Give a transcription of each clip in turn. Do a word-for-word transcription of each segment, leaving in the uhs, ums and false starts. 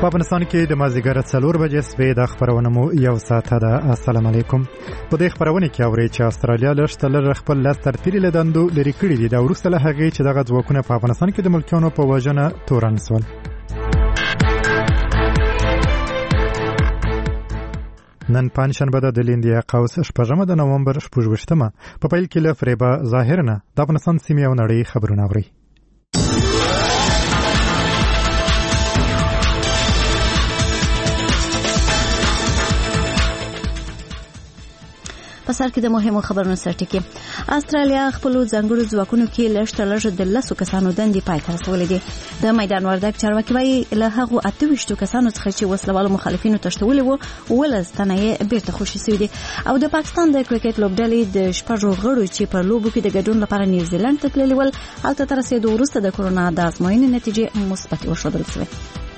په افغانستان کې د مازدیګر څلور بجې سوي د خبرونه مو یو ساعته ده. السلام علیکم. په دې خبرونه کې اوري چې استرالیا لږ خپل لاس تر تیرې لدندو لري کړی دي دا وروسته له هغې چې دغه ځواکونه په افغانستان کې د ملکیانو په وژنه تورن سول. نن پنجشنبه ده د لیندیا قوس شپږمه د نومبر شپږویشتمه په پیل کې له فریبا ظاهر نه د افغانستان سیمې او نړۍ خبرونه اوري. په سر کې د مهمو خبرونو سرټکی. استرالیا خپل ځنګړو ځواکونو کې لږ تر لږه د لسو کسانو دندې پای ته رسولې دي. د میدان وردګ چارواکي وايي له هغو اته ویشتو کسانو څخه چې وسلوالو مخالفینو تښتولي وو ولس تنه یې بیرته خوشي شوي دي. او د پاکستان د کرکټ لوبډلې د شپږو غړو چې په لوبو کې د ګډون لپاره نیوزیلند ته تللي ول هلته تر رسېدو وروسته د کرونا د ازموینې نتیجې مثبتې وښودل شوې.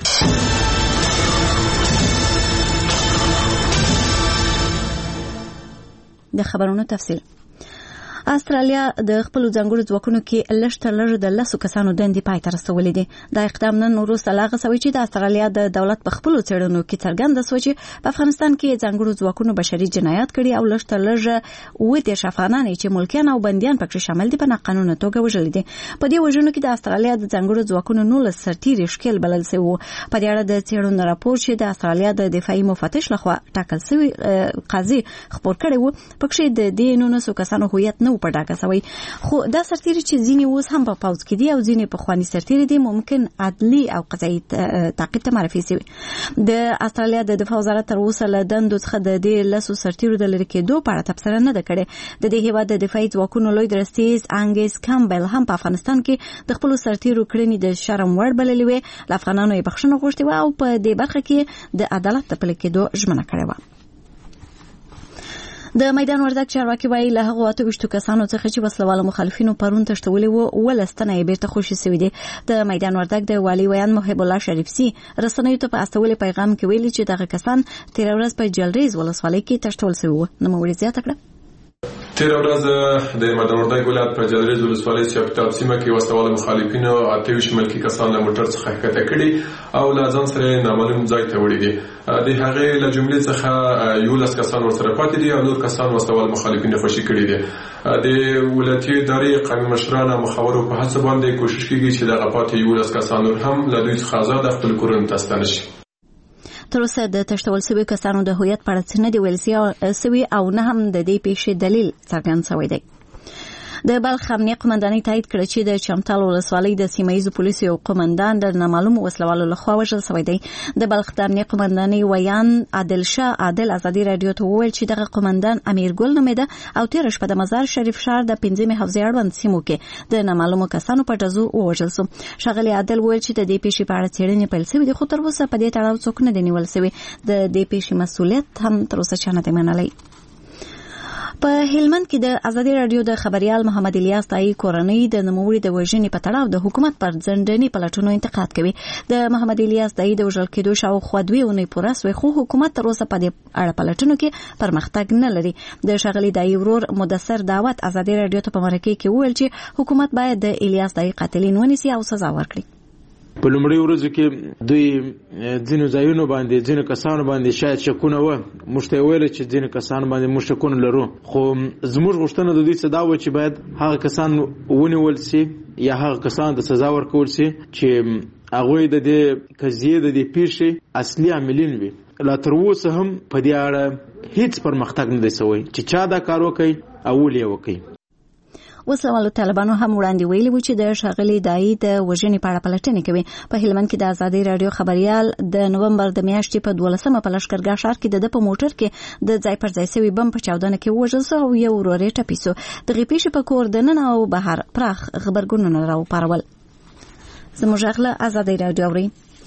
د خبرونو تفصیل. استرالیا د خپل ځنګړو ځواکونو کې لږ تر لږه د لسو کسانو دندې پای ته رسولې دي. دا اقدام نن وروسته له هغه څه چې د استرالیا د دولت په خپلو څېړنو کې څرګنده شوه چې په افغانستان کې ځنګړو ځواکونو بشري جنایات کړي او لږ تر لږه اووه دېرش افغانان چې ملکیان او بندیان پکې شامل دي په ناقانونه توګه وژلي دي. په دې وژنو کې د استرالیا د ځنګړو ځواکونو نولس سرتیري ښکېل بلل شوي وو. په دې اړه د څېړنو راپور چې د استرالیا د دفاعي مفتش لخوا ټاکل شوی قاضي خپور کړی وو پکې د دې نولسو کسانو هویت نه و په ډاګه شوی. خو دا سرتیري چې ځینې اوس هم په پوځ کې دي او ځینې پخواني سرتیري دي ممکن عدلي او قضایي تعقیب ته معرفي شوي. د استرالیا د دفاع وزارت تر اوسه له دندو څخه د دې لسو سرتیرو د لرې کېدو په اړه تبصره نه ده کړې. د دې هېواد د دفاعي ځواکونو لوی درستیز انګیس کامبل هم په افغانستان کې د خپلو سرتیرو کړنې د شرم وړ بللې وې. له افغانانو یې بخښنه غوښتې وه او په دې برخه کې د عدالت د پلي کېدو ژمنه کړې وه. د میدان وردګ چارواکي وايي له هغو اته ویشتو کسانو څخه چې وسلواله مخالفینو پرون تښتولي وو ولس تنه یې بیرته خوشي شوي دي. د میدان وردګ د والي ویان محب الله شریفسي رسنیو ته په استولي پیغام کې ویلي چې دغه کسان تېره ورځ په جلریز ولسوالۍ کې تښتول شوي وو. نوموړي زیاته کړه تیر ورځ د میدان وردګ ولایت په جلریز ولسوالۍ سیافتاب سیمه کې وسلواله مخالفینو اته ویشت ملکي کسان له موټر څخه ښکته کړي او له ځان سره نامعلوم ځای ته وړي دي. د هغې له جملې څخه یولس کسان ورسره پاتې دي او نور کسان وسلواله مخالفین خوشي کړي دي. د ولایتي ادارې قومي مشران او مخاورو په هڅه باندې کوشش کیږي چې دغه پاتې یولس کسان نور هم له دوی څخه آزاد خپل کورونو ته ستانه شي. تر اوسه د تښتول شویو کسانو د هویت په اړه څه نه دي ویل شوي او نه هم د دې پیښې دلیل څرګند شوی دی. د بلخ امنیه قومندانۍ تایید کړه چې د چمتال ولسوالۍ د سیمه ییزو پولیسو یو قومندان د نامعلومو وسلوالو لخوا وژل شوی دی. د بلخ د امنیه قومندانۍ ویان عادل شاه عادل ازادي رادیو ته وویل چې دغه قومندان امیر ګل نومېده او تېره شپه د مزار شریف ښار د پنځمې حوزې اړوند سیمو کې د نامعلومو کسانو په ډزو ووژل شو. ښاغلي عادل وویل چې د دې پیښې په اړه څېړنې پیل شوې دي خو تر اوسه په دې تړاو څوک نه دي نیول شوي. د دې پیښې مسؤلیت هم تر اوسه چا نه دی منلی. په هلمند کې د ازادي رادیو د خبريال محمد الیاس تای کورنۍ د نوموړي د وژنې په تړاو د حکومت پر ځنډني پلټونو انتقاد کوي. د محمد الیاس تای د وژل کېدو شاوخوا دوه اونۍ پوره سوې خو حکومت تر اوسه په دې اړه پلټونو کې پرمختګ نه لري. د شاغلي دای ورور مدثر دعوت ازادي رادیو ته په مرکه کې وویل چې حکومت باید د الیاس تای قاتلین ونیسي او سزا ورکړي. په لومړي ورځو کې دوی ځینو ځایونو باندې ځینو کسانو باندې شاید شکونه و موږ ته ویل چې ځینو کسانو باندې موږ شکونه لرو خو زموږ غوښتنه د دوی څه دا و چې باید هغه کسان ونیول شي یا هغه کسان د سزا ورکول شي چې هغوی د دې قضیې د دې پیښې اصلي عاملین وي. لا تر اوسه هم په دې اړه هیڅ پرمختګ نه دی شوی چې چا دا کار وکړي او ولې یې وکړي. وسلوالو طالبانو هم وړاندې ویلي و چې د ښاغلي دای د وژنې په اړه پلټنې کوي. په هلمند کې د ازادي رادیو خبريال د نومبر د میاشتې په دولسمه په لښکرګاه ښار کې د په موټر کې د ځای پر ځای سوي بم په چاودنه کې وژل شو او یو ورور یې ټپي شو. دغې پیښې په کور دننه او بهر پراخ غبرګونونه راوپارول. زموږ غله ازادي رادیو اوري.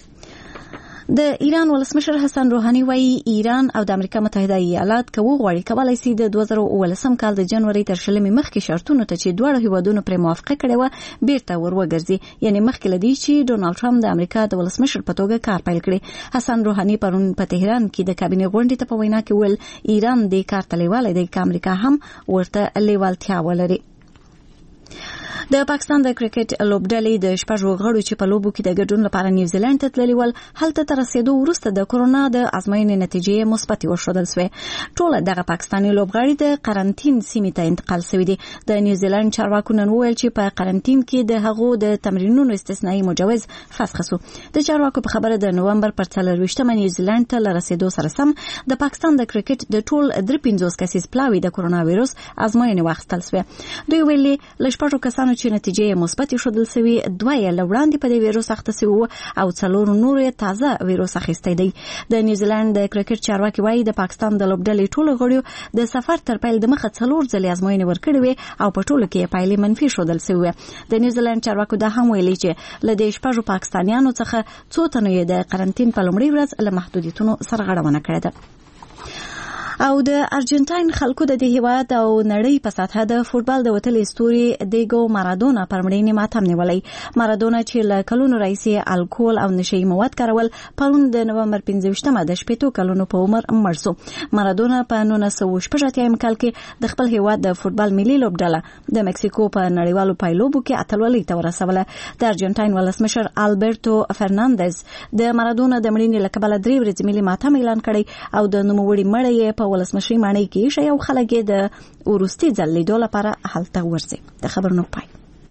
د ایران ولسمشر حسن روحاني وايي ایران او د امریکا متحده ایالات کوو غواړي کولای شي د دوه زره اوولسم کال د جنوري تر شلمې مخکې شرطونو ته چې دواړه هیوادونو پرې موافقه کړې وه بیرته ور وګرځي. یعنی مخکې له دې چې ډونالډ ټرمپ د امریکا د ولسمشر په توګه کار پیل کړي. حسن روحاني پرون په تهران کې د کابینې غونډې ته په وینا کې ویل ایران دې کار ته لیواله دی که امریکا هم ورته لیوالتیا ولري. د پاکستان د کرکټ لوبډلې د شپږو غړو چې په لوبو کې د ګډون لپاره نیوزیلند ته تللي ول هلته تر رسیدو وروسته د کورونا د ازموینې نتیجې مثبت وښودل شوې. ټول دغه پاکستاني لوبغاړي د قرنټین سیمې ته انتقال شوي دي. د نیوزیلند چارواکو نن وویل چې په قرنټین کې د هغو د تمرینونو استثنایی مجوز فسخ شو. د چارواکو په خبره د نومبر پر څلرویشتمه نیوزیلند ته لرسیدو سره سم د پاکستان د کرکټ د ټول درې پنځوس کسیز پلاوي د کورونا وایروس ازموینې واخیستل شوې. دوی ویلي له شپږو کسانو چې نتیجې مثبت ښودل شوي دوه یې له وړاندې په دې وایروس اخته شوي او څلور نور یې تازه وایروس اخیستی دی. د نیوزیلند د کرکټ چارواکي وایي د پاکستان د لوبډلې ټولو غړو د سفر تر پیل د مخه څلور ځلې ازموینې ورکړې وې او په ټولو کې یې پایلې منفي ښودل شوي. د نیوزیلند چارواکو دا هم ویلي چې له دې شپږو پاکستانیانو څخه څو تنو یې د قرنټین په لومړۍ ورځ له محدودیتونو سرغړونه کړې ده. او د ارجنټاین خلکو د دې هیواد او نړۍ په سطحه د فوتبال د وتلې ستوري دیګو مارادونا پر مړینې ماتم نیولی. مارادونا چې له کلونو راهیسې الکول او نشهیي مواد کارول پرون د نومبر پنځه ویشتمه د شپېتو کلونو په عمر مړ شو. مارادونا په نولس سوه شپږ اتیا کال کې د خپل هیواد د فوتبال ملي لوبډله د مکسیکو په نړیوالو پایلوبو کې اتلولۍ ته ورسوله. د ارجنټاین ولسمشر البرتو فرناندز د مارادونا د مړینې له کبله درې ورځې ملي ماتم اعلان کړی او د نوموړي مړی یې په ولسمشري ماڼۍ کې ایښی او خلک یې د وروستي ځل لیدو لپاره هلته ورځي. د خبرونو پای.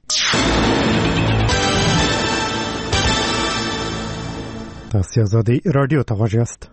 تاسو آزادی رادیو ته غوږ یاست.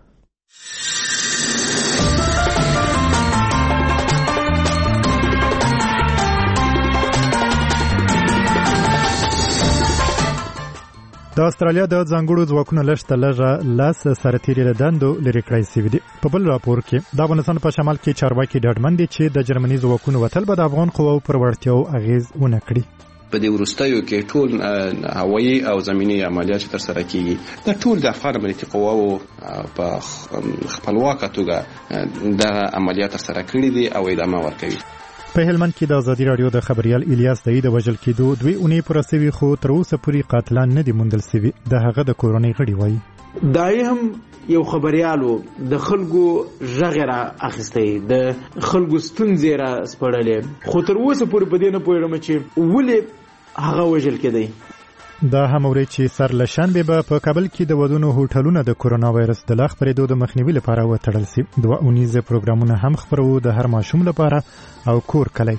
د استرالیا د ځانګړو ځواکونو لښته لږه لاس سرتیري له دندو لرې کړی شوي دي. په بل راپور کې د افغانستان په شمال کې چارواکي ډاډمن دي چې د جرمني ځواکونو وتل به د افغان قواو پر وړتیاو اغیز ونه کړي. په دې وروستیو کې ټول هوایي او زمینی عملیات ترسره کیږي د ټول د افغان امنیتي قواو په خپلواکه توګه د عملیات ترسره کړي دي او ادامه ورکوي. په هلمند کې د ازادي رادیو د خبريال الیاس دای د وژل کېدو دوی اونۍ پر سوي خو تر اوسه پورې قاتلان نه دي موندل شوي. د هغه د کورنۍ غړي وایي دای هم یو خبريالو د خلکو ژغره اخیسته د خلکو ستونزې را سپړلې خو تر اوسه پورې په دې نه پوهیږم چې ولې هغه وژل کېدی. دا هم اوري چې سر لشنبه به په کابل کې د ودونو هوټلونو د کورونا وایرس د لاخ پرېدو د مخنیوي لپاره وتړل شي. دوه اونیزه پروګرامونه هم خبرو د هر ماشوم لپاره او کور کلی.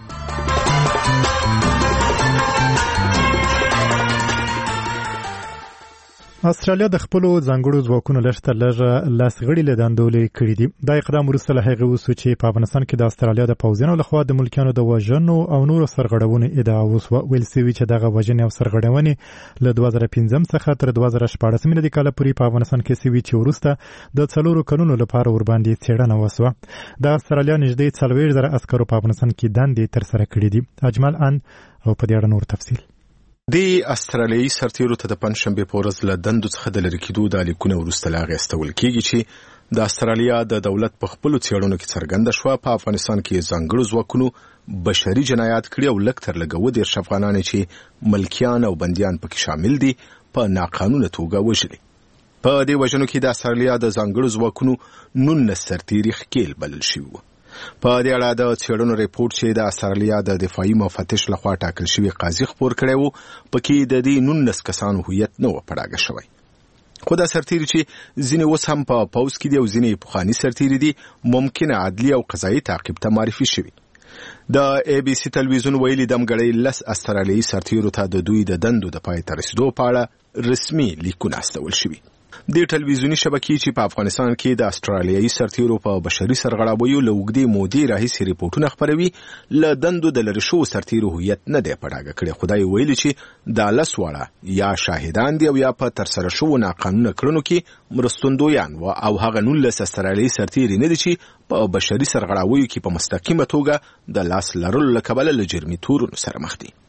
استرالیا د خپل ځانګړو ځواکونو لښته لږه لاس غړي له دندو لرې کړي دي. دا اقدام وروسته له هغې وشو چې په افغانستان کې د استرالیا د پوځیانو لخوا د ملکیانو د وژنو او نورو سرغړونې ادعا وسوه. ویل شوي چې دغه وژنې او سرغړونې له دوه زره پنځم څخه تر دوه زره شپاړس میلادي کاله پورې په افغانستان کې شوي چې وروسته د څلورو کلونو لپاره ورباندې څېړنه وسوه. د استرالیا نږدې څلوېښت زره عسکرو په افغانستان کې دندې ترسره کړي دي. اجمل ان او په دې اړه نور تفصیل. د استرالیایي سرتیرو ته د پنځشنبې په ورځ له دندو څخه د لرې کېدو د لیکونه وروسته لا اخیستل کېږي چې د استرالیا د دولت په خپلو څېړنو کې څرګنده شوه په افغانستان کې ځانګړو ځواکونو بشري جنایات کړي او لږ تر لږه اووه دېرش افغانان چې ملکیان او بندیان پکې شامل دي په ناقانونه توګه وژلي. په دې وژنو کې د استرالیا د ځانګړو ځواکونو نولس سرتیري ښکېل بلل شوي وو. په دې اړه د څېړنو ریپورت چې د استرالیا د دفاعي مفتش لخوا ټاکل شوی قاضي خپور کړی و پکې د دې نولس کسانو هویت نه و په ډاګه شوی. خو دا سرتیري چې ځینې اوس هم په پوځ کې دي او ځینې پخواني سرتیري دي ممکنه عدلي او قضایي تعقیب ته معرفي شوي. د ای بي سي تلویزیون ویلي دمګړی لس استرالیایي سرتیرو ته د دوی د دندو د پای ته رسیدو په اړه رسمي لیکونه استول شوي. د ټلویزیوني شبکې چې په افغانستان کې د استرالیایي سرتیرو په بشري سرغړاویو له اوږدې مودې راهیسې ریپورټونه خپروي له دندو د لرې شوو سرتیرو هویت نه دی په ډاګه کړی. خو دا یې ویلي چې دا لس واړه یا شاهدان دي او یا په ترسره شوو ناقانونه کړنو کې مرستندویان و او هغه نولس استرالیایي سرتیري نه دي چې په بشري سرغړاویو کې په مستقیمه توګه د لاس لرلو له کبله له جرمي تورونو سره مخ دي.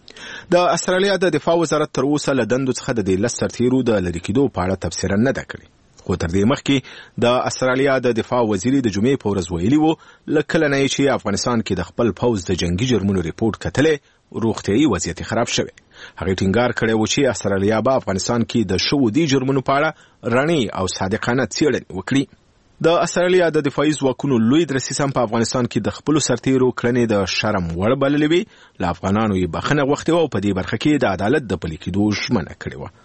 د استرالیا د دفاع وزارت تر اوسه له دندو څخه د دې لس سرتیرو د لرې کېدو په اړه تبصره نه ده کړې. خو تر دې مخکې د استرالیا د دفاع وزیر د جمعې په ورځ ویلي وو له کله نه چې افغانستان کې د خپل پوځ د جنگي جرمونو ریپورت کتلې روغتیایي وضعیت خراب شوی. هغې ټینګار کړی و چې استرالیا به افغانستان کې د شوو دې جرمونو په اړه رڼې او صادقانه څېړنې وکړي. د استرالیا د دفاعي ځواکونو لوی درسیس هم په افغانستان کې د خپل سرتیرو کړنې د شرم وړ بللې وي. له افغانانو یې بخښنه غوښتې وه او په دې برخه کې د عدالت د پلي کېدو ژمنه کړې وه.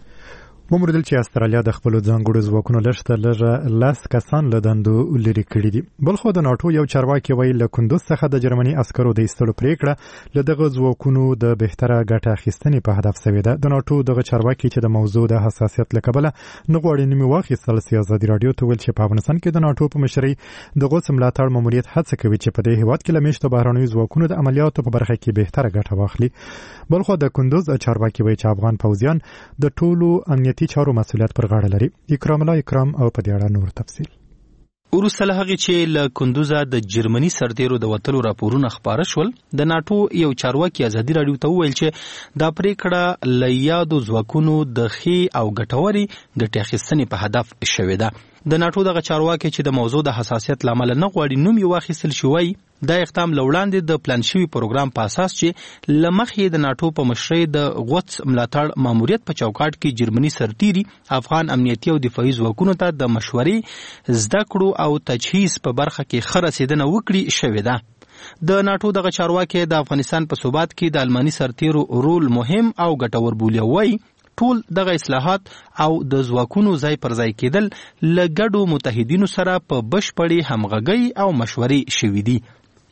وموندل چې استرالیا د خپل ځانګړو ځواکونو لږ لږ لس کسان له دندو لرې کړي دي. بل خو د ناټو یو چارواکي وایي له کندوز څخه د جرمني عسکرو د ایستلو پریکړه له دغه ځواکونو د بهتره ګټه اخیستنې په هدف سوې ده. د ناټو دغه چارواکي چې د موضوع د حساسیت له کبله نه غواړي نومي واخیستل سي ازادي راډیو ته ویل چې په افغانستان کې د ناټو په مشرۍ د غوڅ ملاتړ ماموریت هڅه کوي چې په دې هېواد کې له میشتو بهرنیو ځواکونو د عملیاتو په برخه کې بهتره ګټه واخلي. بل خو د کندوز چارواکي وایي چې افغان پوځیان د ټولو امنیتي چارو مسؤلیت پر غاړه لري. اکرام الله اکرام او په دې اړه نور تفصیل. وروسته له هغې چې له کندوزه د جرمني سرتیرو د وتلو راپورونه خپاره شول، د ناټو یو چارواکي ازادي راډیو ته وویل چې دا پریکړه له یادو ځواکونو د ښې او ګټورې ګټې اخیستنې په هدف شوې ده. د ناټو دغه چارواکي چې د موضوع د حساسیت له امله نه غواړي نوم یې واخیستل شي وایي دا اقدام له وړاندې د پلان شوي پروګرام په اساس چې له مخې د ناټو په مشرۍ د غوڅ ملاتړ ماموریت په چوکاټ کې جرمني سرتیري افغان امنیتي او دفاعي ځواکونو ته د مشورې، زده کړو او تجهیز په برخه کې ښه رسېدنه وکړي شوې ده. د ناټو دغه چارواکي د افغانستان په ثبات کې د الماني سرتیرو رول مهم او ګټور بولي. وایي ټول دغه اصلاحات او د ځواکونو ځای پر ځای کېدل له ګډو متحدینو سره په بشپړې همغږۍ او مشورې شوي دي.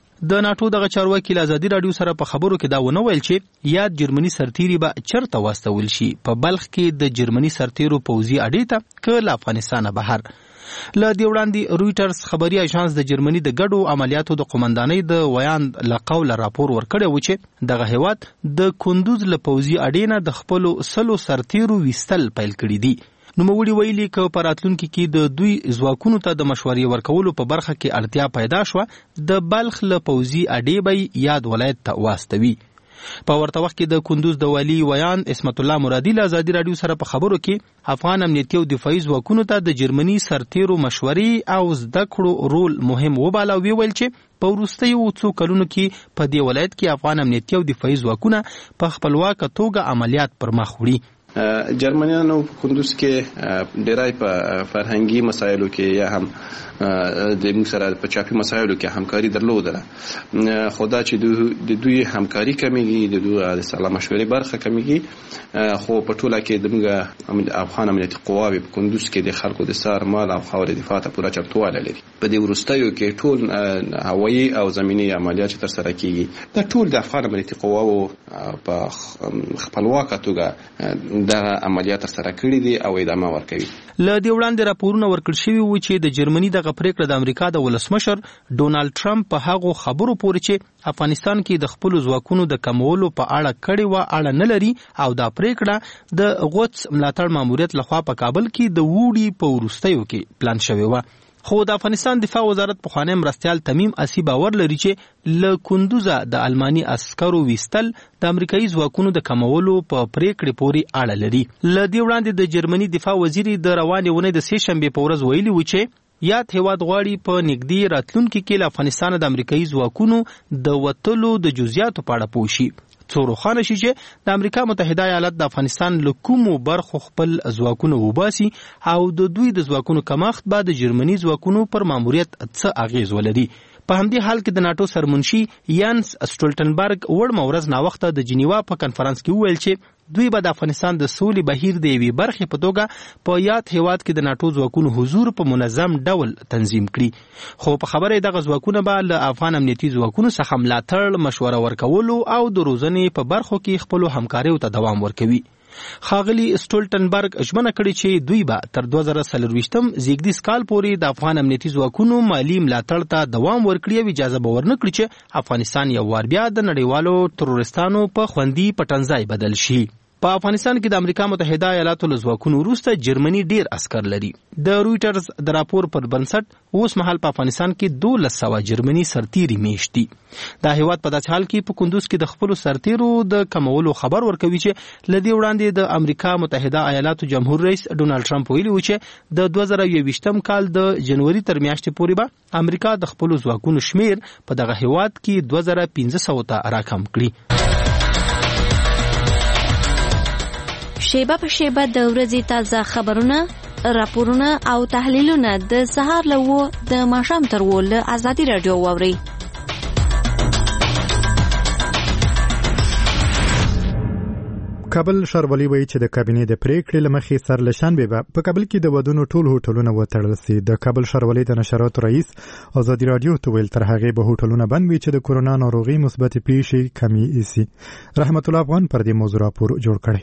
د ناټو دغه چارواکي له ازادي راډیو سره په خبرو کې دا ونه ویل چې یاد جرمني سرتیري به چرته واستول شي، په بلخ کې د جرمني سرتیرو پوځي اډې ته که له افغانستانه بهر. له دې وړاندې رویټرز خبري اژانس د جرمني د ګډو عملیاتو د قومندانۍ د ویاند له قوله راپور ورکړی و چې دغه هیواد د کندوز له پوځي اډې نه د خپلو سلو سرتیرو ویستل پیل کړي دي. نوموړي ویلي که په راتلونکي کې د دوی ځواکونو ته د مشورې ورکولو په برخه کې اړتیا پیدا شوه، د بلخ له پوځي اډې به یاد ولایت ته واستوي. په ورته وخت کې د کندوز د والي ویان اسمت الله مرادي له ازادي راډیو سره په خبرو کې افغان امنیتي او دفاعي ځواکونو ته د جرمني سرتیرو مشورې او زده کړو رول مهم وباله او ویل چې په وروستیو څو کلونو کې په دې ولایت کې افغان امنیتي او دفاعي ځواکونه په خپلواکه توګه عملیات پر مخ وړي. جرمنیانو په کندوز کې ډیری په فرهنګي مسایلو کې یا هم د موږ سره په چاپي مسایلو کې همکاري درلوده، خو دا چې د دوی همکاري کمیږي، د دوی د سلا مشورې برخه کمیږي، خو په ټوله کې د موږ افغان امنیتي قواوې په کندوز کې د خلکو د سر مال او خاورې دفاع ته پوره چمتوالی لري. په دې وروستیو کې ټول هوایي او زمینی عملیات چې ترسره کیږي دا ټول د افغان امنیتي قواو په خپلواکه توګه دغه عملیات سره کړي دي او ادامه ورکوي. له دې وړاندې راپورونه ورکړل شوي وو چې د جرمني دغه پریکړه د امریکا د ولسمشر ډونالد ټرمپ په هغو خبرو پورې چې افغانستان کې د خپلو ځواکونو د کمولو په اړه کړې وه اړه نه لري او دا پریکړه د غوڅ ملاتړ ماموریت لخوا په کابل کې د ووړي په وروستیو کې پلان شوې وه. خو د افغانستان دفاع وزارت پخوانی مرستیال تمیم اسی باور لري چې له کندوزه د الماني عسکرو ویستل د امریکایي ځواکونو د کمولو په پریکړې پورې اړه لري. له دې وړاندې د جرمني دفاع وزیر د روانې اونۍ د سې شنبې په ورځ ویلي و چې یاد هیواد غواړي په نږدې راتلونکي کې له افغانستانه د امریکایي ځواکونو د وتلو د جزئیاتو په اړه پوه شي، څو روښانه شي چې د امریکا متحده ایالات د افغانستان له کومو برخو خپل ځواکونه وباسي او د دوی د ځواکونو کمښت به د جرمني ځواکونو پر ماموریت څه اغیز ولري. په همدې حال کې د ناټو سرمنشي یانس سټولټنبرګ وړمه ورځ ناوخته د جنیوا په کنفرانس کې وویل چې دوی به د افغانستان د سولې بهیر د یوې برخې په توګه په یاد هیواد کې د ناټو ځواکونو حضور په منظم ډول تنظیم کړي. خو په خبره دغه ځواکونه به له افغان امنیتي ځواکونو څخه ملاتړ، مشوره ورکولو او د روزنې په برخو کې خپلو همکاریو ته دوام ورکوي. ښاغلي سټولټنبرګ ژمنه کړې چې دوی به تر دوه زره څلرویشتم زیږدیز کال پورې د افغان امنیتي ځواکونو مالي ملاتړ ته دوام ورکړي او اجازه به ورنه کړي چې افغانستان یو وار بیا د نړیوالو ترورستانو په خوندي پټنځای بدل شي. په افغانستان کې د امریکا متحده ایالاتو له ځواکونو وروسته جرمني ډیر عسکر لري. د رویټرز د راپور پر بنسټ اوس مهال په افغانستان کې دولس سوه جرمني سرتیري میشت دي. دا هیواد په داسې حال کې په کندوز کې د خپلو سرتیرو د کمولو خبر ورکوي چې له دې وړاندې د امریکا متحده ایالاتو جمهور رئیس ډونالد ټرمپ ویلي و چې د دوه زره یوویشتم کال د جنوري تر میاشتې پورې به امریکا د خپلو ځواکونو شمیر په دغه هیواد کې دوه زره پنځه سوه ته راکم کړي. شیبه په شیبه د ورځې تازه خبرونه راپورونه او تحلیلونه د سهار له و د ماښام تر و له ازادي رادیو واورئ. کابل ښاروالي وایي چې د کابینې د پریکړې له مخې سر له شنبې به په کابل کې د ودونو ټول هوټلونه وتړل شي. د کابل ښاروالۍ د نشراتو رئیس ازادي رادیو ته ویل تر هغې به هوټلونه بند وي چې د کورونا ناروغي مثبتې پیښې کمې شي. رحمت الله افغان پر دې موضوع راپور جوړ کړی.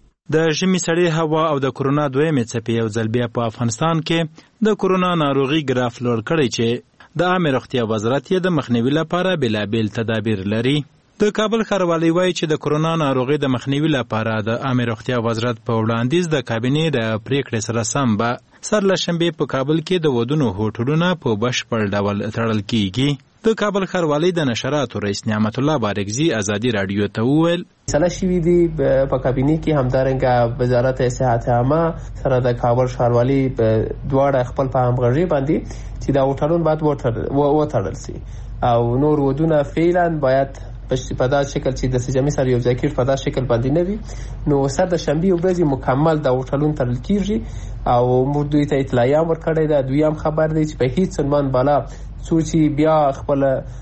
د ژمي سړې هوا او د کورونا دویمې څپې یو ځل بیا په افغانستان کې د کورونا ناروغي ګراف لوړ کړی چې د عامه روغتیا وزارت یې د مخنیوي لپاره بېلابېل تدابیر لري. د کابل ښاروالۍ وایي چې د کورونا ناروغي د مخنیوي لپاره د عامه روغتیا وزارت په وړاندیز د کابینې د پریکړې سره سم به سر له شنبې په کابل کې د ودونو هوټلونه په بشپړ ډول تړل کیږي. د کابل ښاروالۍ د نشراتو رئیس نعمت الله بارکزي ازادي رادیو ته وویل سلا شوی دی په کابینې کې همدارنګه وزارت صحت عامه سره د کابل ښاروالۍ دواړه خپل په همغږي باندې چې دا هوټلونه باید وتړل شي او نور ودونه فعلا باید په دا شکل چې د سجامي سره یو ځای کېږي په دا شکل باندې نه وي. نو سر د شنبې ورځې مکمل د هوټلونو تړل کېږي او موږ دوی ته اطلاعیه ورکړې ده. دویم خبر دی چې په هیڅ عنوان بالا څو چې بیا خپل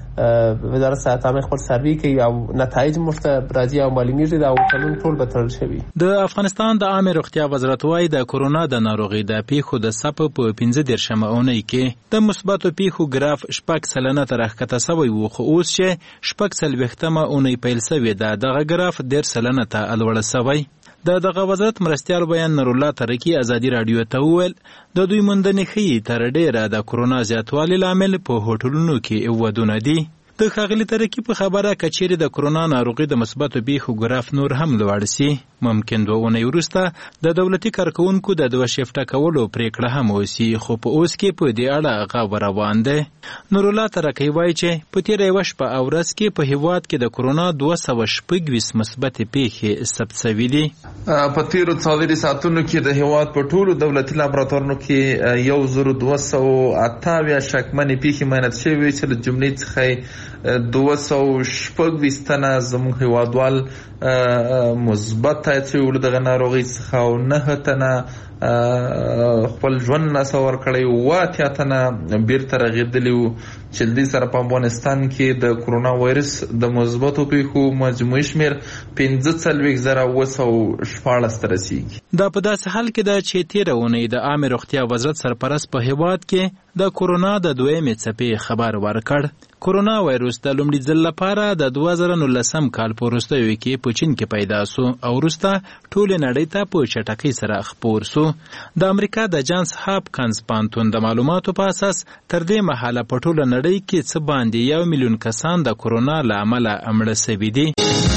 وزارت صحت عامه خپل سروي کوي او نتایج مرته راځي او معلومیږي دا هوټلونه ټول به تړل شوي. د افغانستان د عامه روغتیا وزارت وايي د کورونا د ناروغي د پیښو د څپو په پنځه دېرشمه اونۍ کې د مثبتو پیښو ګراف شپږ سلنه تر راښکته سوی و، خو اوس چې شپږ څلوېښتمه اونۍ پیل سوې ده دغه ګراف ډېر سلنه ته لوړه سوی. د دغه وزارت مرستیال بیان نور الله ترکی ازادي رادیو ته وویل د دوی موندنې ښیي تر ډېره د کورونا زیاتوالي لامل په هوټلونو کې ودونه دي. د ښاغلي ترکی په خبره که چیرې د کورونا ناروغي د مثبتو پیښو ګراف نور هم لوړ سي ممکن دوه اونۍ وروسته د دولتي کارکوونکو د دوه شفټه کولو پریکړه هم وسي، خو په اوس کې په دې اړه غږ روان دی. نور الله ترکی وایي چې په تېره یوه شپه او ورځ کې په هېواد کې د کورونا دوه سوه شپږ ویشت مثبتې پیښې ثبت سوي دي. په تېرو څلورو ساعتونو کې د هېواد په ټولو دولتي لابراتوارونو کې یو زرو دوه سوه اته اویا شکمنې پیښې معاینات شوې چې له جملې څخه دوه سوه شپږ ویشت تنه زموږ هېوادوال مثبت تایید شوي ول دغه ناروغۍ څخه او نهه تنه خپل ژوند لاسه ورکړی، اووه اتیا تنه بیرته رغېدلي وو چې دې سره په افغانستان کې د کورونا وایرس د مثبتو پیښو مجموعي شمېر پنځه څلوېښت زره اوه سوه شپاړس ته رسیږي. دا په داسې حال کې ده چې تېره اونۍ د عامې روغتیا وزارت سرپرست په هېواد کې د کورونا د دویمې څپې خبر ورکړ. کورونا وایرس د لومړي ځل لپاره د دوه زره نولسم کال په وروستیو کې په چین کې پیدا سو او وروسته ټولې نړۍ ته په چټکۍ سره خپور سو. د امریکا د جانس هاپکنز پوهنتون د معلوماتو په اساس تر دې مهاله په ټوله نړۍ کې څه باندې یو میلیون کسان د کورونا له امله مړه سوي دي.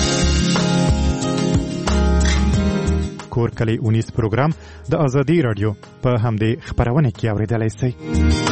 کور کلی اونیس پروګرام د ازادي رادیو په همدې خپرونه کې اورېدلی شئ.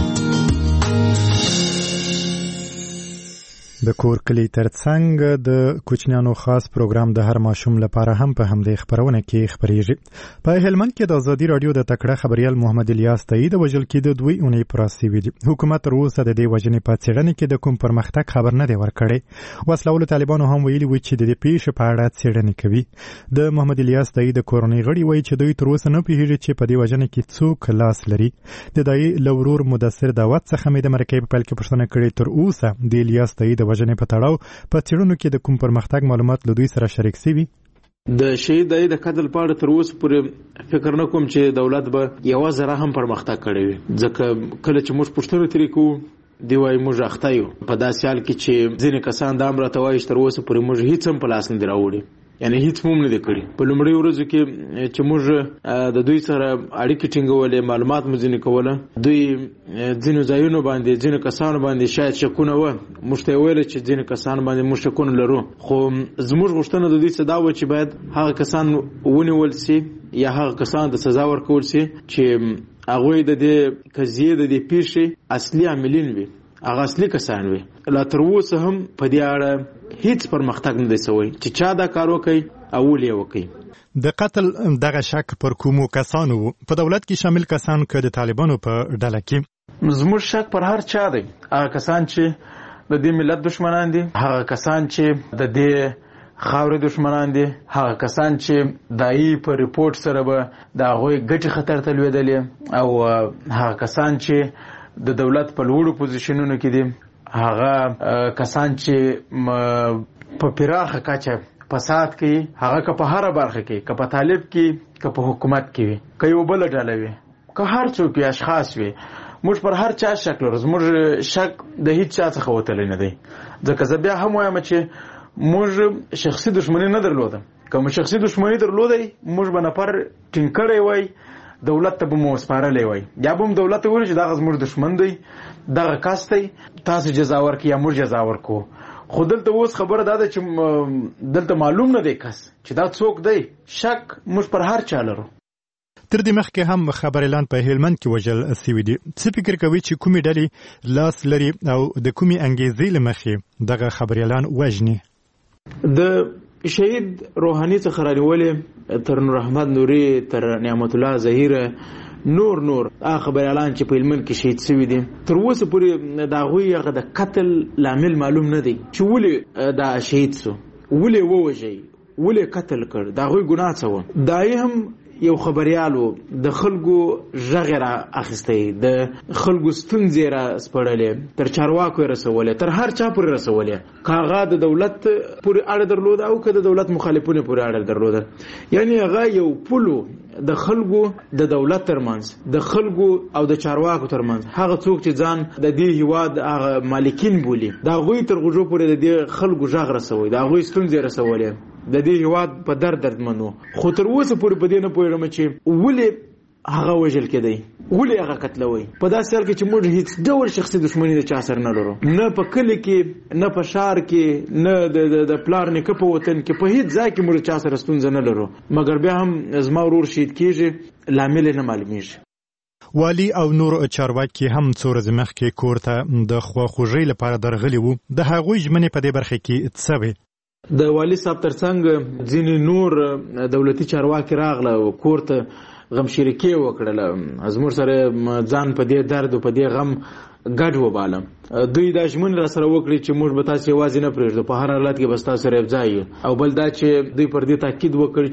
د کور کلی ترڅنګ د کوچنیانو خاص پروګرام د هر ماشوم لپاره هم په همدې خپرونه کې خپریږي. په هلمند کې د ازادي رادیو د تکړه خبريال محمد الیاس تایي د وژل کېدو دوی اونۍ پوره سوي دي. حکومت تر اوسه د دې وژنې په څېړنې کې د کوم پرمختګ خبر نه دی ورکړی. وسلهوالو طالبانو هم ویلي وو چې د دې پیښې په اړه څېړنې کوي. د محمد الیاس تایي د کورنۍ غړي وایي چې دوی تر اوسه نه پوهېږي چې په دې وژنه کې څوک لاس لري. د دایي له ورور مدثر داود څخه مې د مرکې په پیل کې پوښتنه کړې تر اوسه د الیاس تایي د وژنې په تړاو په څېړنو کې د کوم پرمختګ معلومات له دوی سره شریک شوي. د شهید دای د قتل په اړه تر اوسه پورې فکر نه کوم چې دولت به یوه ذره هم پرمختګ کړی وي، ځکه کله چې موږ پوښتنه ترې کوو دی وایي موږ اخته یو. په داسې حال کې چې ځینې کسان دا هم راته وایي چې تر اوسه پورې موږ هېڅ هم په لاس نه دي راوړي، یعنی هیڅ مو نه دی کړی. په لومړۍ ورځو کې چې موږ د دوی سره اړیکې ټینګولې، معلومات مو ځینې کوله، دوی ځینو ځایونو باندې ځینو کسانو باندې شاید شکونه وه، موږ ته یې ویله چې ځینو کسانو باندې موږ شکونه لرو، خو زموږ غوښتنه د دوی څه دا وه چې باید هغه کسان ونیول سي یا هغه کسان د سزا ورکول سي چې هغوی د دې قضیې د دې پیښې اصلي عاملین وي، هغه اصلي کسان وي. لا تر اوسه هم په دې اړه هیڅ پرمختګ نه دی سوی چې چا دا کار وکړي او ولې یې وکړي. د قتل دغه شک پر کومو کسانو په دولت کې شامل کسان که د طالبانو په ډله کې؟ زموږ شک پر هر چا دی، هغه کسان چې د دې ملت دشمنان دي، هغه کسان چې د دې خاورې دشمنان دي، هغه کسان چې دایي په ریپورت سره به د هغوی ګټې خطر ته لوېدلې، او هغه کسان چې د دولت په لوړو پوزیشنونو کې دي، هغه کسان چې په پراخه کچه فساد کوي، هغه که په هره برخه کې، که په طالب کې، که په حکومت کې وي، که یو بله ډله وي، که هر څوک وي، اشخاص وي، موږ پر هر چا شک لرو. زموږ شک د هیڅ چا څخه وتلی نه دی، ځکه زه بیا هم وایم چې موږ شخصي دشمني نه درلوده. که مو شخصي دشمني درلودی، موږ به نفر ټینګ کړی وای، دولت ته به مو وسپارلی وای، یا به هم دولت ته ویل چې دغه زموږ دشمن دی، دغه کس دی، تاسو جزا ورکړئ یا موږ جزا ورکوو. خو دلته اوس خبره دا ده چې دلته معلوم نه دی کس چې دا څوک دی. شک موږ پر هر چا لرو. تر دې مخکې هم خبریالان په هلمند کې وژل سوي دي. څه فکر کوي چې کومې ډلې لاس لري او د کومې انګیزې له مخې دغه خبریالان وژني؟ د شهید روحاني څخه رانیولې تر نور احمد نوري، تر نعمت الله ظهیره، نور نور هغه خبریالان چې په هلمند کې شهید سوي دي، تر اوسه پورې د هغوی هغه د قتل لامل معلوم نه دی چې ولې دا شهید سو، ولې ووژئ، ولې قتل کړ، د هغوی ګناه څه وه. دا یې هم یو خبریالو د خلکو غږ را اخیستی، د خلکو ستونزې را سپړلې، تر چارواکو یې رسولې، تر هر چا پورې رسولې، که هغه د دولت پورې اړه درلوده او که د دولت مخالفونو پورې اړه درلوده. یعنی هغه یو پلو د خلکو د دولت ترمنځ، د خلکو او د چارواکو ترمنځ، هغه څوک چې ځان د دې هیواد هغه مالکین بولي، د هغوی تر غوږو پورې د دې خلکو غږ رسوي، د هغوی ستونزې رسولې، د دې هیواد په درد دردمن و. خو تر اوسه پورې په دې نه پوهېږم چې ولې هغه وژل کېدی، ولې هغه قتلوي. په داسې حال کې چې موږ هیڅ ډول شخصي دښمني د چا سره نه لرو، نه په کلي کې، نه په ښار کې، نه د پلار نیکه په وطن کې، په هیڅ ځای کې موږ چا سره ستونزه نه لرو. مګر بیا هم زما ورور شهید کېږي، لامل یې نه معلومېږي. والي او نور چارواکي هم څو ورځې مخکې کور ته د خواخوږۍ لپاره درغلي وو. د هغوی ژمنې په دې برخه کې څه وې؟ د والي صاحب ترڅنګ ځینې نور دولتي چارواکي راغله او کور ته غمشریکي وکړله، زموږ سره ځان په دې درد او په دې غم ګډ وباله. دوی دا ژمنې را سره وکړي چې موږ به تاسې یوازې نه پرېږدو، په هر حالت کې به ستاسو سره یوځای یو. او بل دا چې دوی پر دې تاکید وکړ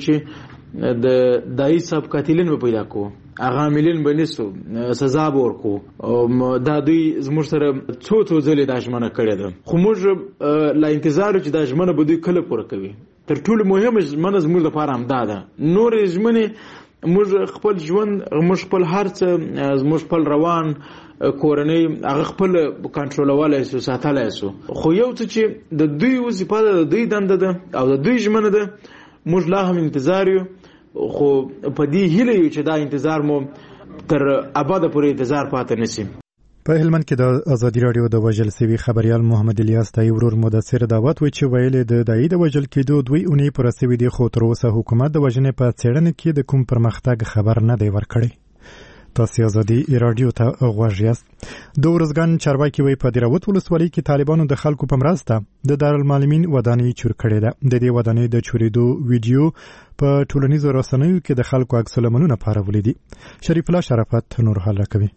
چې د دایي صاحب قاتلین به پیدا کوو، هغه عاملین به نیسو، سزا به ورکوو. دا دوی زموږ سره څو څو ځلې دا ژمنه کړې ده، خو موږ لا انتظار یو چې دا ژمنه به دوی کله پوره کوي. تر ټولو مهمه ژمنه زموږ لپاره همدا ده. نورې ژمنې موږ خپل ژوند، موږ خپل هر څه، زموږ خپل روان کورنۍ هغه خپل کنټرولولی سو، ساتلی سو. خو یو څه چې د دوی وظیفه ده، د دوی دنده ده او د دوی ژمنه ده، موږ لا هم انتظار یو. خو په دې هیله یو چې دا انتظار مو تر ابده پورې انتظار پاتې نشي. په هلمند کې د ازادي راډیو د وژل سوي خبریال محمد الیاس تایي ورور مدثر دعوت وی چې ویلې د دایي د وژل کېدو دوی اونۍ پوره سوي دي، خو تر اوسه حکومت د وژنې په څېړنه کې د کوم پرمختګ خبر نه دی ورکړی. تاسو ازادي راډیو ته غوږ یاست. د ورځګان چارواکي وی په دیراوت ولسوالۍ کې طالبانو د خلکو په مرسته د دارالمعلمین ودانۍ چور کړې ده. د دې ودانۍ د چورېدو ویډیو په ټولنیزو رسنیو کې د خلکو عکس العملونه پارولي دي. شریف الله شرافت نور حال راکوي.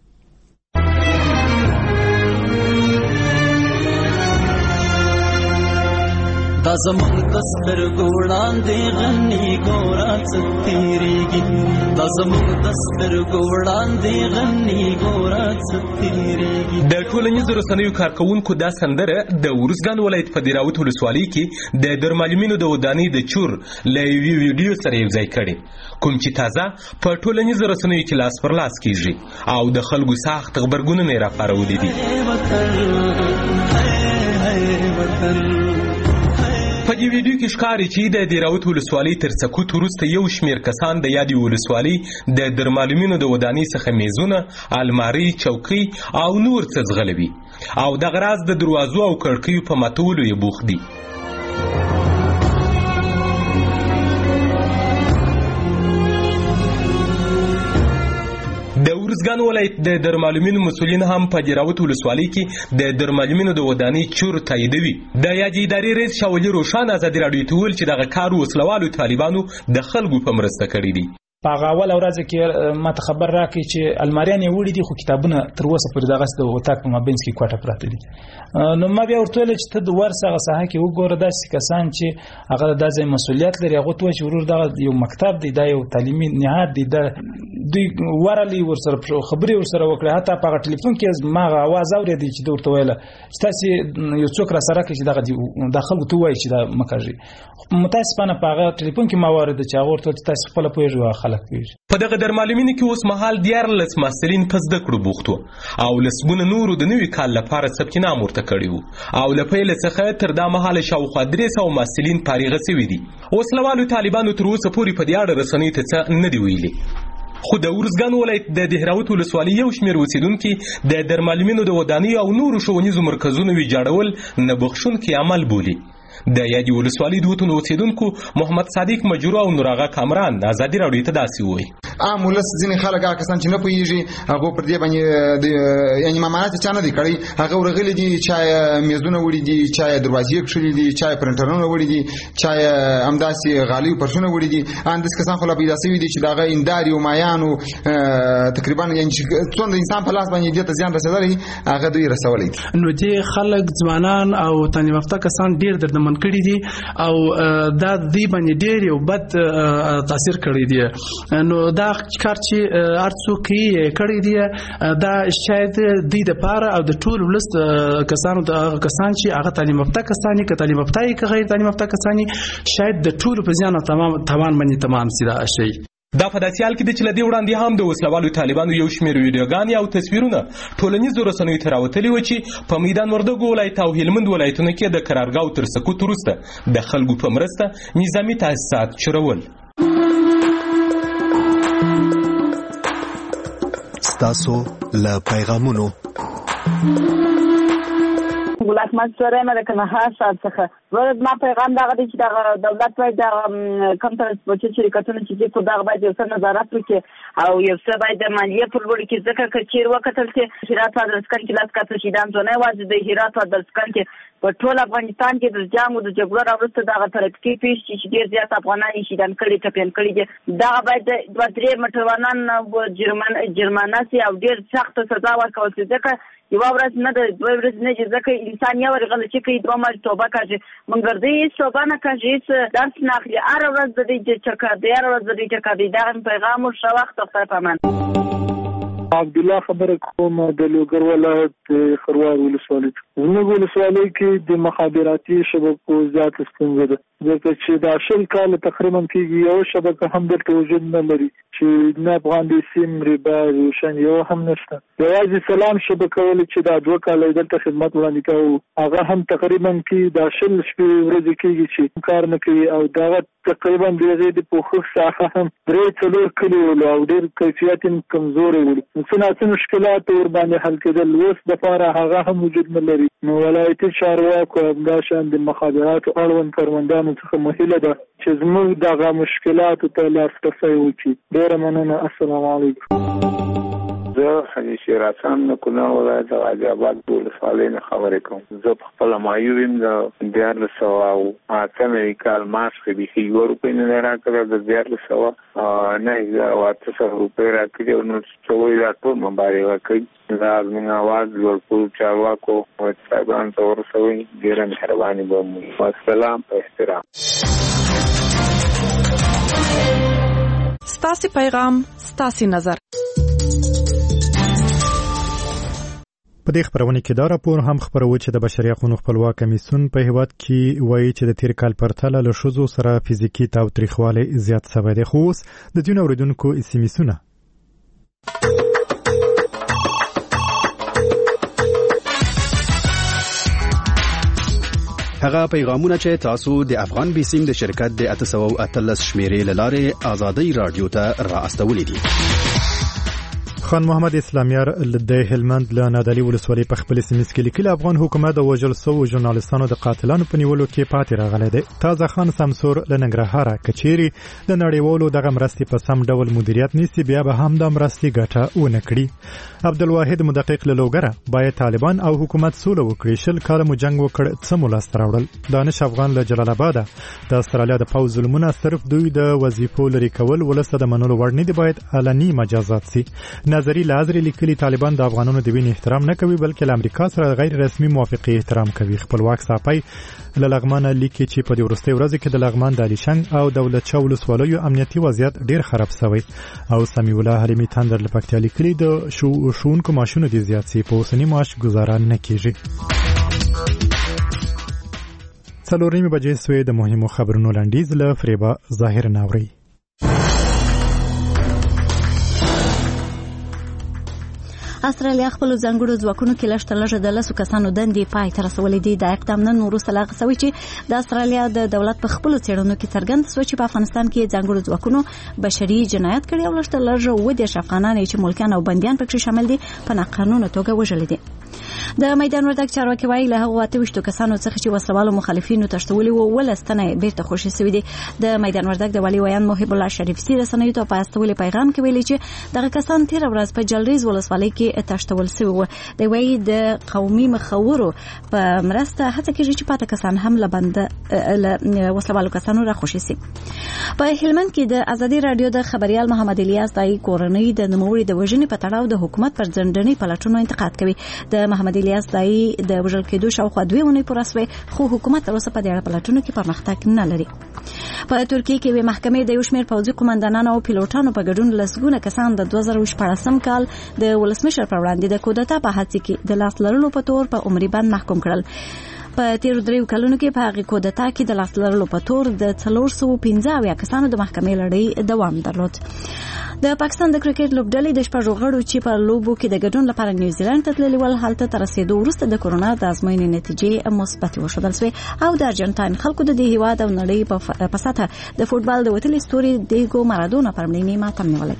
دا زمون دستر ګوړان دی غنی ګورا څتیریږي، دا زمون دستر ګوړان دی غنی ګورا څتیریږي. د ټولنیزو رسنیو کارکونکو دا سندره د ورځګان ولایت په دیراوت ولسوالۍ کې د درمعلمینو د ودانۍ د چور له یوې ویډیو سره یوځای کړي، کوم چې تازه په ټولنیزو رسنیو کې لاس پر لاس کیږي او د خلکو سخت خبرګونونه یې راپارولي دي. په دې ویډیو کې ښکاري چې د دیراوت ولسوالۍ تر سقوط وروسته یو شمېر کسان د یادې ولسوالۍ د درمعلمینو د ودانۍ څخه میزونه، المارۍ، چوکۍ او نور څه ځغلوي او دغه راز د دروازو او کړکیو په ماتولو یې بوخت دي. د ورځګان ولایت د درمعلمینو مسؤلین هم په دیراوت ولسوالۍ کې د درمعلمینو د ودانۍ چور تاییدوي. د یادې ادارې رئیس شاه ولي روښان ازادي راډیو ته وویل چې دغه کار وسلوالو طالبانو د خلکو په مرسته کړی دی. په هغه اول ورځ کې ما ته خبر راکړي چې الماریان یې وړي دي خو کتابونه تر اوسه پورې دغه د وتاک په مابینځ کې کوټه پراته دي. نو ما بیا ورته ویل چې ته د ورسه هغه ساحه کې وګوره داسې کسان چې هغه د ځای مسؤلیت لري هغه ته چې ورور دغه یو مکتب دی دا یو تعلیمي نهاد دی د دوی ورالي ورسره خبرې ورسره وکړه حتی په ټلیفون کې ما आवाज اورېدی چې ورته ویل چې تاسو یو څوک را سره کې چې دغه داخل تو وایي چې دا مکاږي. متاسفانه په هغه ټلیفون کې ما ورته چې هغه ورته تاسو خپل پوهیږئ خلک پوهیږي. په دغه درملمینه کې اوس مهال دیارلس محصلین پس د کړو بوختو او لسبونه نورو د نوي کال لپاره ثبت نام ورته کړی وو او لپاره څخه تر دا مهال شاوخوا درې سوه محصلین فارغ شوي دي. اوسلوالو طالبانو تر اوسه پورې په دې اړه رسنۍ ته څه نه دی ویلي. خو د ورزګان ولایت د دهراوت ولسوالۍ یو شمېر اوسیدونکي د درملمینو د ودانیو او نورو ښوونیزو مرکزونو ویجاړول نه بخښونکی عمل بولي. د یادې ولسوالۍ د وتونو اوسیدونکو محمد صادق مجرو او نوراغه کامران ازادي راډیو ته داسې وایي. عام ولس ځینې خلک هغه کسان چې نه پوهېږي هغه پر دې باندې یعنې مامانات چا نه دي کړی هغه ورغلي دي چا یې میزونه وړي دي چا یې دروازې کښلي دي چا یې پرنټرونه وړي دي چا یې همداسې غالۍ او پرسونه وړي دي. همداسې کسان خو لا پیدا شوي دي چې د هغه انداري او مایانو تقریبا یعنې څومره د انسان په لاس باندې دې ته زیان رسېدلی هغه دوی رسولی دي. نو دې خلک ځوانان او تعلیم یافته کسان ډېر دردمن کړي دي او دا دوی باندې ډېر یو بد تاثیر کړی دی. نو دا کار چې هر څوک یې کړی دی دا شاید دوی دپاره او د ټول ولس کسانو د هغه کسان چې هغه تعلیم یافته کسان یې که تعلیم یافته یې که غیر تعلیم یافته کسان یې شاید د ټولو په زیان او تاوان باندې تمام سي دا شی. دا په داسې حال کې دی چې له دې وړاندې هم د وسلوالو طالبانو یو شمېر ویډیوګانې او تصویرونه ټولنیزو رسنیو ته راوتلي وو چې په میدان وردګو ولایت او هلمند ولایتونو کې د قرارګاو تر سقوط وروسته د خلکو په مرسته نظامي تاسیسات چورول. ستاسو له پیغامونو ولکمت سره مې د کنهار شاد څخه ورته ما پیغام دا غوډي چې دا دولت باید دا کم ترانسپورټي شرکتونه چې په دغه باید یو څه نظارت وکړي او یو څه باید د مالیې پر وړ کې ځکه چې وکتل چې هرات او دلسکن کې لاس کاته شي دا نه واځي د هرات او دلسکن کې په ټول افغانستان کې د جنگ او د جګړو راوړسته دغه ترقی پیښ چې ډیر زیات افغانان شي دان کړي ټپین کړي دا باید د درې مټروانان جرمن جرمانه سي او ډیر سخت سزا ورکول شي ځکه یو ورځ نه د دوه ورځې نه ځکه انسان یو ورغل چې کوي دوه مال توبه کوي مګر دې توبه نه کوي درس نه اخلي هر ورځ د دې چکه د هر ورځ د دې چکه دا پیغام او شو وخت خپل پامان. عبد الله خبره کوم د لوګر ولایت خروار ولسوالۍ زموږ ولسوالۍ کې د مخابراتي شبکو زیات ستونزه ده ځکه چې دا شل کال تقریبا کېږي یو شبکه هم دلته وجود نه لري چې نه افغان دي سیم ریبا روشن یو هم نشته. یوازې سلام شبکه ولې چې دا دوه کاله دلته خدمت وړاندې کوو هغه هم تقریبا کې دا شل شپې ورځې کېږي چې کار نه کوي او دا تقریبا د هغې د پوښښ ساحه هم درې څلور کلي ولو او ډېر کیفیت یې کمزوری ولو څه ناڅه مشکلات ورباندې حل کېدل اوس دپاره هغه هم وجود نه لري. نو ولایتي چارواکو همداشان د مخابراتو اړوند کروندانو څخه مهیله ده چې زموږ دغه مشکلاتو ته لاسرسی وکړي. ډېره مننه. السلام علیکم. زه حنی شیر حسن د کونړ ولایت د غازي اباد ولسوالۍ نه خبرې کوم. زه په خپله مایو یم د دیارلس سوه او اته نوي کال مارچ کې بیخي یوه روپۍ نه دی راکړی د دیارلس سوه نهه زره او اته سوه روپۍ راکړي او نو څه وایي دا ټول مبارزه کوي. دا زموږ اواز لوړ کړو چارواکو صاحبانو ته ورسوئ ډېره مهرباني به مو. والسلام په احترام. ستاسې پیغام ستاسې نظر. په دې خبرونه کې دا راپور هم خبرو چې د بشري حقوقو خپلواک کمیسیون په هیواد کې وایي چې د تیر کال پرتله له ښځو سره فزیکي تاوتریخوالی زیات شوی دی. خو اوس د ځینو اوریدونکو اس ام اسونه هغه پیغامونه چې تاسو د افغان بیسیم د شرکت د اته سوه اتلس شمیرې له لارې آزادۍ رادیو ته را استولې دي. خان محمد اسلامیار د هلمند له نادعلي ولسوالۍ په خپل سیمه کې لیکلي افغان حکومت د وژل شوو ژورنالستانو د قاتلانو په نیولو کې پاتې راغلی دی. تازه خان سمسور له ننګرهاره کچيري د نړیوالو دغه مرستې په سم ډول مدیریت نیسي بیا به هم د مرستې ګټه ونه کړي. عبدالواحد مدقق له لوګره باید طالبان او حکومت سوله وکړي. شل کاله مو جنگ وکړ څه مو لاسته راوړل. دانش افغان له جلال آباد د استرالیا د پوځ ظلمونه صرف دوی د وظیفو لري کول ولسته د منلو وړ نه دي، باید علني مجازات سي. نظری لازری لیکلي طالبان د افغانانو د وینې احترام نه کوي بلکې له امریکا سره غیر رسمي موافقه احترام کوي. خپلواک صاحب له لغمانه لیکي چې په دې وروستۍ ورځ کې د لغمان د علیشنګ او دولت شاه ولسوالیو امنیتي وضعیت ډیر خراب شوی. او سمیع الله حلیمي تندر له پکتیا لیکلي د شو شونکو ماشونو د زیات سي په اوسنی معاش گزارا نه کیږي. څلورمې بجې سوې د مهمو خبرونو لنډیز له فریبا ظاهر ناوري. استرالیا خپل ځانګړو ځواکونو کې لږ تر لږه د لسو کسانو دندې پای ته رسولې دي. دا اقدام نن وروسته لا غوښوي چې د استرالیا د دولت په خپل څېړنو کې څرګند شو چې په افغانستان کې ځانګړو ځواکونو بشري جنایت کړي او لږ تر لږه اووه دېرش افغانان چې ملکیان او بندیان پکې شامل دي په ناقانونه توګه وژل دي. د میدان وردګ چارواکي وایي له هغو اته ویشتو کسانو څخه چې وسلوالو مخالفینو تښتولي وو ولس تنه بیرته خوشي شوي دي. د میدان وردګ د والي ویان محب الله شریف سي رسنیو ته په استولي پیغام کې ویلي چې دغه کسان تیر ورځ په جلریز ولسوالۍ کې تښتول شوي وو. د وایي د قومي مخورو په مرسته هڅه کېږي چې پاته کسان هم له بنده له وسلوالو کسانو را خوشي شي. په هلمند کې د ازادي رادیو د خبريال محمد الیاس دای کورنۍ د نوموړي د وژنې په تړاو د حکومت پر ځنډنې پلټونو انتقاد کوي. د محمد الیاس دای د وژل کېدو شاوخوا دوه ونې پوره شوې خو حکومت تر اوسه په دې اړه پلټونو کې پرمختګ نه لري. په ترکیه کې د محکمې د یو شمېر پوځي قومندانانو او پیلوټانو په ګډون لسګونه کسان د دوه زره شپاړسم کال د ولسمشر پر وړاندې د کودتا په هڅه کې د لاس لرلو په تور په عمري بند محکوم کړل. په تیر دریو کلونو کې په هغه کودتا کې د لاس لرلو په تور د څلور سوه پنځه اویا کسانو د محکمې لړۍ دوام درلود. د پاکستان د کرکټ لوبډلې د شپږو غړو چې په لوبو کې د ګډون لپاره نیوزیلند ته تللي ول هلته تر رسیدو وروسته د کورونا د ازموینې نتیجې مثبت وښودل شوې او د ارجنټاین خلکو د دې هیواد او نړۍ په سطحه د فوټبال د وتلي ستوري دیګو مارادونا پر مړینې ماتم نیولی.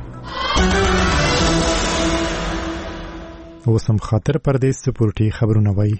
اوس هم خاطر پردیس سپورټي خبرونه وایي.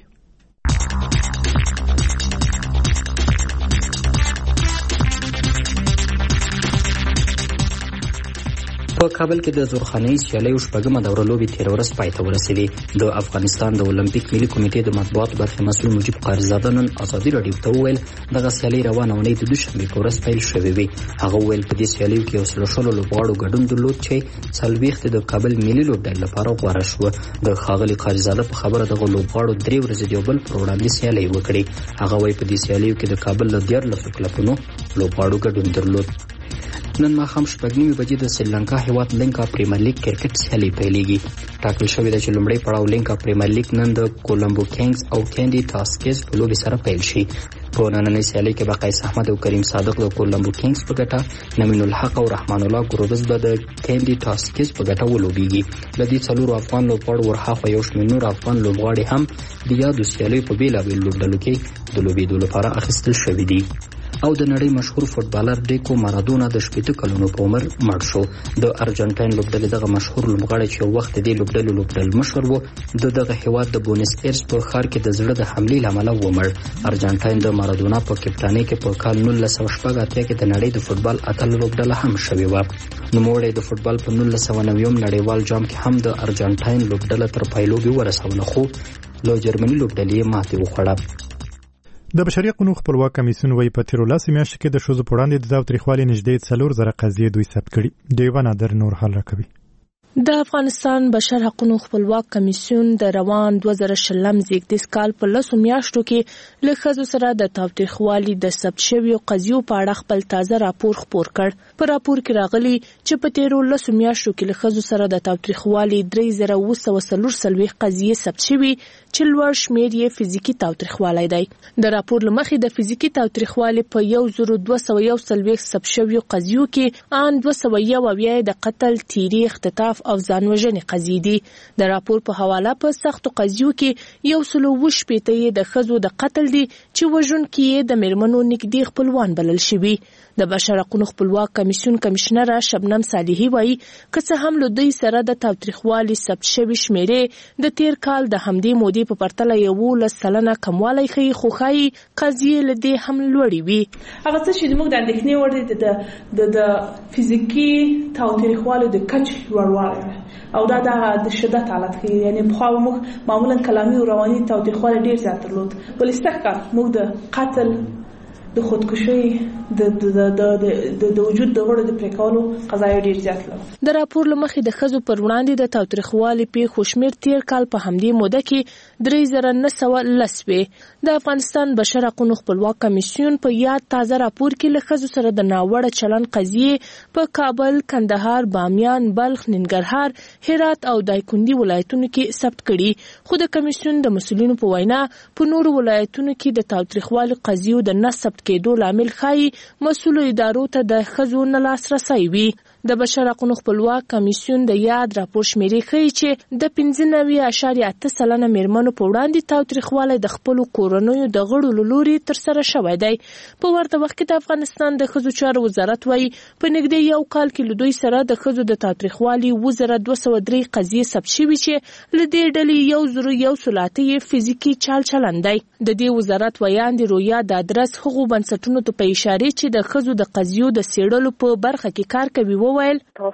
په کابل کې د زورخانه‌ای سیالیو شپږمه دوره لوبې تیر ورځ پای ته ورسېدې. د افغانستان د اولمپیک ملي کمیټې د مطبوعاتو برخې مسؤل مجیب قاریزاده نن ازادي راډیو ته وویل دغه سیالۍ روانه اونۍ د دوشنبې په ورځ پیل شوې وې. هغه وویل په دې سیالیو کې یو سل شلو لوبغاړو ګډون درلود چې څلوېښت د کابل ملي لوبډلې لپاره غوره شوه. د ښاغلي قاریزاده په خبره دغه لوبغاړو درې ورځې د یو بل پر وړاندې سیالۍ وکړې. هغه وایي په دې سیالیو کې د کابل له دیارلسو کلبونو لوبغاړو ګډون درلود. نن ماښام شپږ نیمې بجې د سریلانکا هیواد لینکا پریمیر لیګ کرکټ سیالي پیلېږي. ټاکل شوې ده چې لومړی پړاو لینکا پریمیر لیګ نن د کولمبو کینګز او کینډي ټاسکز په لوبې سره پیل شي. په نننۍ سیالۍ کې به قیس احمد او کریم صادق د کولمبو کینګز په ګټه، نمین الحق او رحمان الله ګروبز به د کینډي ټاسکز په ګټه ولوبېږي. له دې څلورو افغان لوبغاړو ورهاخوا یو شمېر نور افغان لوبغاړي هم د یادو سیالیو په بېلابېلو لوبډلو کې د لوبېدو لپاره اخیستل شوي دي. او د نړۍ مشهور فوټبالر ډیکو مارادونا د شپېته کلونو په عمر مړ شو. د ارجنټاین لوبډلې دغه مشهور لوبغاړی چې یو وخت د دې لوبډلې لوبډل مشر و د دغه هیواد د بونیس ایرس په ښار کې د زړه د حملې له امله ومړ. ارجنټاین د مارادونا په کپټانۍ کې په کال نولس سوه شپږ اتیا کې د نړۍ د فوټبال اتل لوبډله هم شوې وه. نوموړی د فوټبال په نولس سوه نویم نړیوال جام کې هم د ارجنټاین لوبډله تر پایلوبې ورسوله خو له جرمني لوبډلې ماتې وخوړه. د بشري حقوقو خپلواک کمیسیون وايي په تیر لاسي میاشتو کې د ښځو په وړاندې د تاوتریخوالي نږدې څلور زره قضیې دوی ثبت کړي. دیوه نادر نور حل راکوي. د افغانستان بشر حقوقو خپلواک کمیسیون د روان دوه زره شلم زیږدیز کال په لسو میاشتو کې له ښځو سره د تاوتریخوالي د ثبت شویو قضیو په اړه خپل تازه راپور خپور کړ. په راپور کې راغلي چې په تیرو لسو میاشتو کې له ښځو سره د تاوتریخوالي درې زره اوه سوه څلور څلوېښت قضیې ثبت شوي چې لوړ شمېر یې فزیکي تاوتریخوالی دی. د راپور له مخې د فزیکي تاوتریخوالي په یو زرو دوه سوه یو څلوېښت ثبت شویو قضیو کې ان دوه سوه یو اویا د قتل، تیری، اختطاف اختلاف او ځانوژنې قضیې دي. د راپور په حواله په سختو قضیو کې یو سل اووه شپېته یې د ښځو د قتل دي چې وژونکي یې د میرمنو نږدې خپلوان بلل شوي. د بشر حقونو خپلواک کمیسیون کمشنره شبنم صالحي وایي که څه هم له دوی سره د تاوتریخوالي ثبت شوي شمیرې د تیر کال د همدې مودې په پرتله یولس سلنه کموالی ښیي، خو ښایي قضیې له دې هم لوړې وي. هغه څه چې زموږ د اندېښنې وړ دي د د فزیکي تاوتریخوالي د کچې لوړوالی او دا د شدت حالت ښیي. یعنې پخوا به موږ معمولا کلامي او رواني تاوتریخوالی ډېر زیات درلود، بلې سږکال موږ د قتل، د خودکشي، د د د د د وجود د غړو د پرې کولو قضایي ډېر زیات لرو. د راپور له مخې د ښځو پر وړاندې د تاوتریخوالي پیښو شمېر تیر کال په همدې موده کې درې زره نه سوه لس وې. د افغانستان بشر حقونو خپلواک کمیسیون په یاد تازه راپور کې له ښځو سره د ناوړه چلند قضیې په کابل، کندهار، بامیان، بلخ، ننګرهار، هرات او دایکنډي ولایتونو کې ثبت کړي. خو د کمیسیون د مسؤلینو په وینا په نورو ولایتونو کې د تاوتریخوالي قضیو د نه ثبت کېدو لامل ښایي مسؤلو ادارو ته د ښځو نه لاسرسی وي. د بشر حقونو خپلواک کمیسیون د یاد راپور شمیرې ښیي چې د پنځه نوي اعشاریه اته سلنه میرمنو په وړاندې تاوتریخوالی د خپلو کورنیو د غړو له لورې ترسره شوی دی. په ورته وخت کې د افغانستان د ښځو چارو وزارت وایي په نږدې یو کال کې له دوی سره د ښځو د تاوتریخوالي اووه زره دوه سوه درې قضیې ثبت شوي چې له دې ډلې یو زرو یو سل اته یې فزیکي چال چلند دی. د دې وزارت ویاندې رویا د ادرس هغو بنسټونو ته په اشارې چې د ښځو د قضیو د څېړلو په برخه کې کار کوي وویل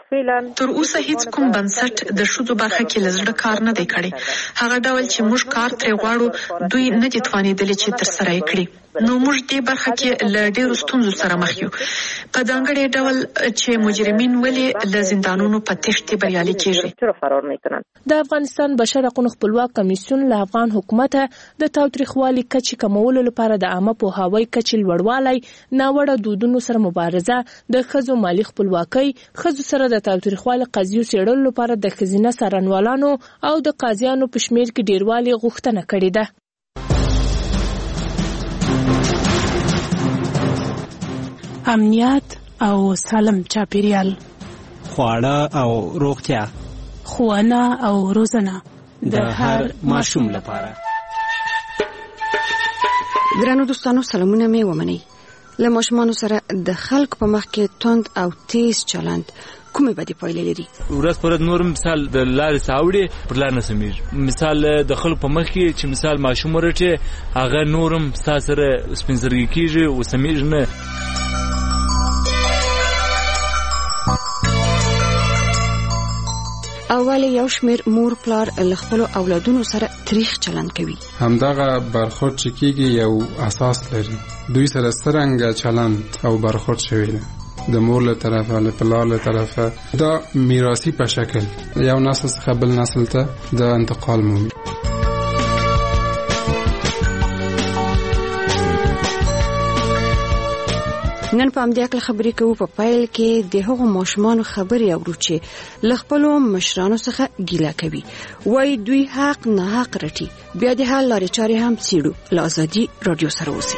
تر اوسه هیڅ کوم بنسټ د ښځو برخه کې له زړه کار نه دی کړی. هغه ډول چې موږ کار ترې غواړو دوی نه دي توانېدلي چې ترسره یې کړي. نو موږ دې برخه کې له ډېرو ستونزو سره مخ یو، په ځانګړي ډول چې مجرمین ولې له زندانونو په تښتې بریالي کېږي. د افغانستان بشر حقونو خپلواک کمیسیون له افغان حکومته د تاوتریخوالي کچې کمولو لپاره د عامه پوهاوي کچې لوړوالی، ناوړه دودونو سره مبارزه، د ښځو مالي خپلواکۍ، ښځو سره د تاوتریخوالي قضیو څېړلو لپاره د ښځینه څارنوالانو او د قاضیانو په شمېر کې ډېروالي غوښتنه کړې ده. امنیت او سالم چاپیریال، خواړه او روغتیا، ښوونه او روزنه د هر ماشوم لپاره. ګرانو دوستانو، سلامونه مې ومنئ. له ماشومانو سره د خلکو په مخ کې توند او تیز چلند کومې بدې پایلې لري؟ ورځ پر ورځ نور مثال د لارې ساوړې پر لار نه سمیږي. مثال د خلکو په مخ کې چې مثال ماشوم ورټي هغه نورم ستا سره سپین زرګي کېږي او سمیږي نه. اول یو شمیر مور پلار له خپلو اولادونو سره تریخ چلند کوي. همدغه برخورد چې کېږي یو اساس لري. دوی سره څرنګه چلند او برخورد شوی دی د مور له طرفه، له پلار له طرفه، دا میراثي په شکل یو نسل څخه بل نسل ته د انتقال مومي. نن په همدې اړه خبرې کوو. په پیل کې د هغو ماشومانو خبرې اورو چې له خپلو مشرانو څخه ګیله کوي، وایي دوی حق نه حق رټي. بیا د حل لارې چارې هم څېړو. له ازادي راډیو سره اوسئ.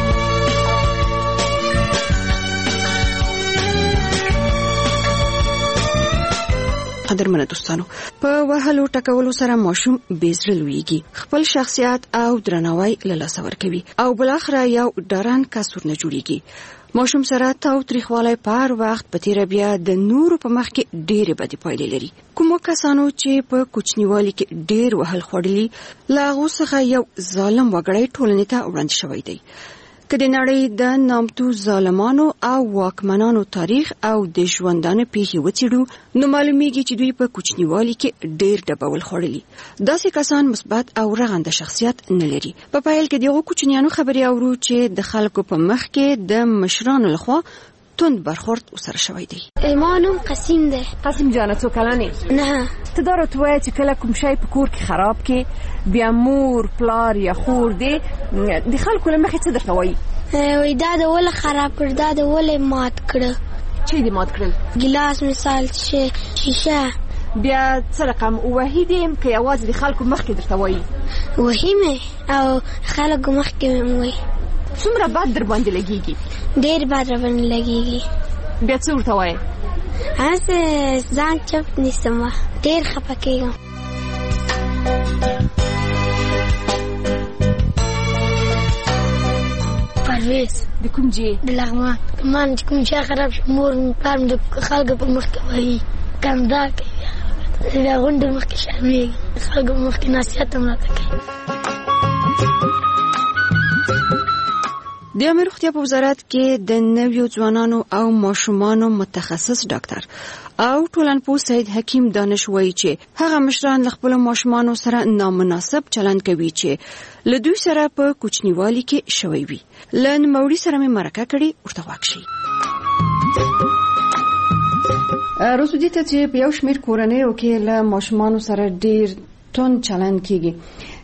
قدرمنه دوستانو، په وهلو ټکولو سره ماشوم بېزړه لویږي، خپل شخصیت او درناوی له لاسه ورکوي او بلاخره یو ډارن کس ورنه جوړیږي. ماشوم سره تاوتریخوالی په هر وخت په تیره بیا د نورو په مخ کې ډېرې بدې پایلې لري. کومو کسانو چې په کوچنیوالي کې ډېر وهل خوړلي، له هغو څخه یو ظالم وګړی ټولنې ته وړاندې شوی دی. که د نړۍ د نامتو ظالمانو او واکمنانو تاریخ او د ژوندانه پیښې وڅېړو، نو معلومیږي چې دوی په کوچنیوالي کې ډېر ډبول خوړلي. داسې کسان مثبت او رغنده شخصیت نه لري. په پایل کې دغو کوچنیانو خبرې اورو چې د خلکو په مخ کې د مشرانو لخوا توند برخورد وسره شوی دی. ما نوم قسیم دی. قسیم جانه څو کلن یې؟ نه. ته دا راته ووایه چې کله کوم شی په کور کې خراب کې، بیا مور پلار یا خور دی د خلکو له مخې څه درته وایي؟ وایي دا د ولې خراب کړ، دا د ولې مات کړه. چې دې مات کړل؟ ګیلاس مثال شیشه. بیا څه رقم وحید یم که یوازې د خلکو مخکې درته وایي؟ وحی مې او خلکو مخکې مې وایي. څومره بد در باندې لګېږي؟ ډېر بد را باندې لګېږي. بیا څه ورته وایې؟ هسه ځان چپ نیسم ډېر خفه کېږم. پرویز د کوم ځای؟ د لغمان. لغمان چې کوم شی خراب شي مور مې پلار مې د خلکو په مخ کې وایي کندا کوي بیا غونډې مخ کې شرمېږي خلکو په مخ کې نصیحت هم راته کوي. د عامه روغتیا په وزارت کې د نویو ځوانانو او ماشومانو متخصص ډاکټر او ټولنپوه سید حکیم دانش وایي چې هغه مشران له خپلو ماشومانو سره نامناسب چلند کوي چې له دوی سره په کوچنیوالي کې شوی وي. له نوموړي سره مې مرکه کړې، ورته غوږ شئ. روزودي ته چې په یو شمېر کورنیو کې له ماشومانو سره ډېر توند چلند کېږي،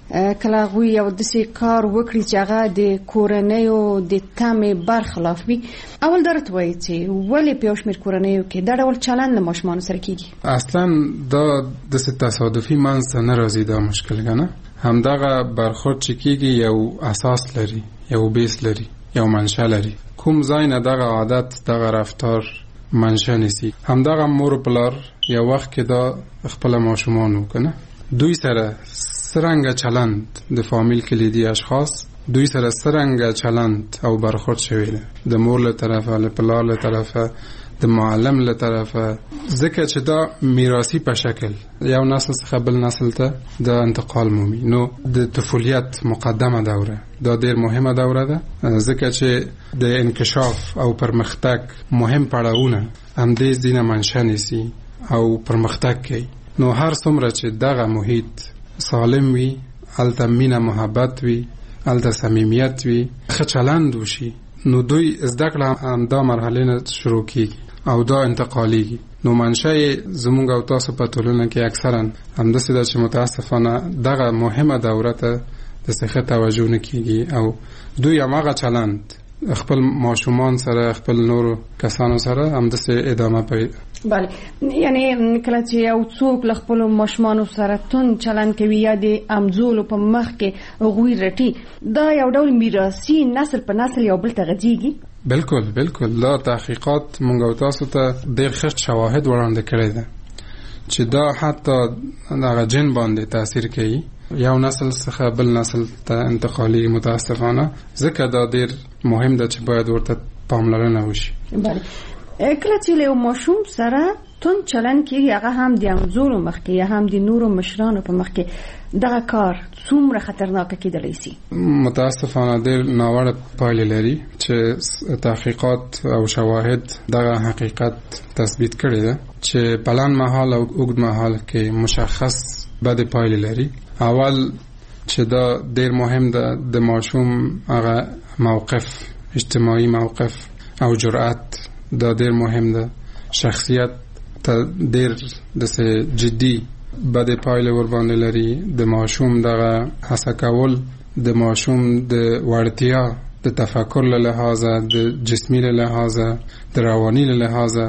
کله هغوی یو داسې کار وکړي چې هغه د کورنیو د تمې برخلاف وي، اول دا راته وایي چې ولې په یو شمېر کورنیو کې دا ډول چلند له ماشومانو سره کېږي؟ اصلا دا داسې تصادفي منځته نه راځي دا مشکل کنه. همدغه برخورد چې کېږي یو اساس لري، یو بیس لري، یو منشأ لري. کوم ځای نه دغه عادت دغه رفتار منشأ نیسي. همدغه مور و پلار یو وخت کې دا خپل ماشومانو کنه دوی سره سرنګ چلند د فامیل کلیدي اشخاص دوی سره سرنګ چلند او برخورد شوی دی د مور له طرفه، له پلار له طرفه، د معلم له طرفه، ځکه چې دا میراثي په شکل یو نسل څخه بل نسل ته د انتقال مومي. نو د طفولیت مقدمه دوره دا ډېر مهمه دوره ده، ځکه چې د انکشاف او پرمختګ مهم پړاوونه همدې ځینه منشأ نیسي او پرمختګ کوي. نو هر څومره چې دغه محیط سالم وي، هلته مینه محبت وي، هلته صمیمیت وي، ښه چلند وشي، نو دوی زده کړه همدا مرحلې نه شروع کېږي او دا انتقالیږي. نو منشأ زموږ او تاسو په ټولنه کې اکثرا همداسې ده چې متاسفانه دغه مهمه دوره ته داسې ښه توجه نه کېږي او دوی هماغه چلند خپل ماشومان سره، خپل نورو کسانو سره همداسې ادامه پیدا. بله، یعنی کله چې یو څوک له خپلو ماشومانو سره توند چلند کوي یا د امزولو په مخ کې هغوی رټي، دا یو ډول میراثي نسل په نسل یو بل ته غځېږي. بالکل بالکل، دا تحقیقات موږ او تاسو ته ډېر ښه شواهد وړاندې کړی ده چې دا حتی دغه جن باندې تاثیر کوي، یو نسل څخه بل نسل ته انتقالي. متاسفانه ځکه دا ډېر مهم ده چې باید ورته پاملرنه وشي. بله، کله چې له ماشوم سره توند چلند کېږي، هغه هم د همزولو مخ کې یا هم د نورو مشرانو په مخ کې، دغه کار څومره خطرناک کېدلی شي؟ متاسفانه ډېر ناوړه پایلې لري چې تحقیقات او شواهد دغه حقیقت تثبیت کړی ده چې په لنډ مهال او اوږد مهال کې مشخص بدې پایلې لري. اول چې دا ډېر مهم ده د ماشوم هغه موقف، اجتماعي موقف او جرأت، دا ډېر مهم ده. شخصیت ته ډېر داسې جدي بدې پایلې ورباندې لري. د ماشوم دغه هڅه کول د ماشوم د وړتیا د تفکر له لحاظه، د جسمي له لحاظه، د رواني له لحاظه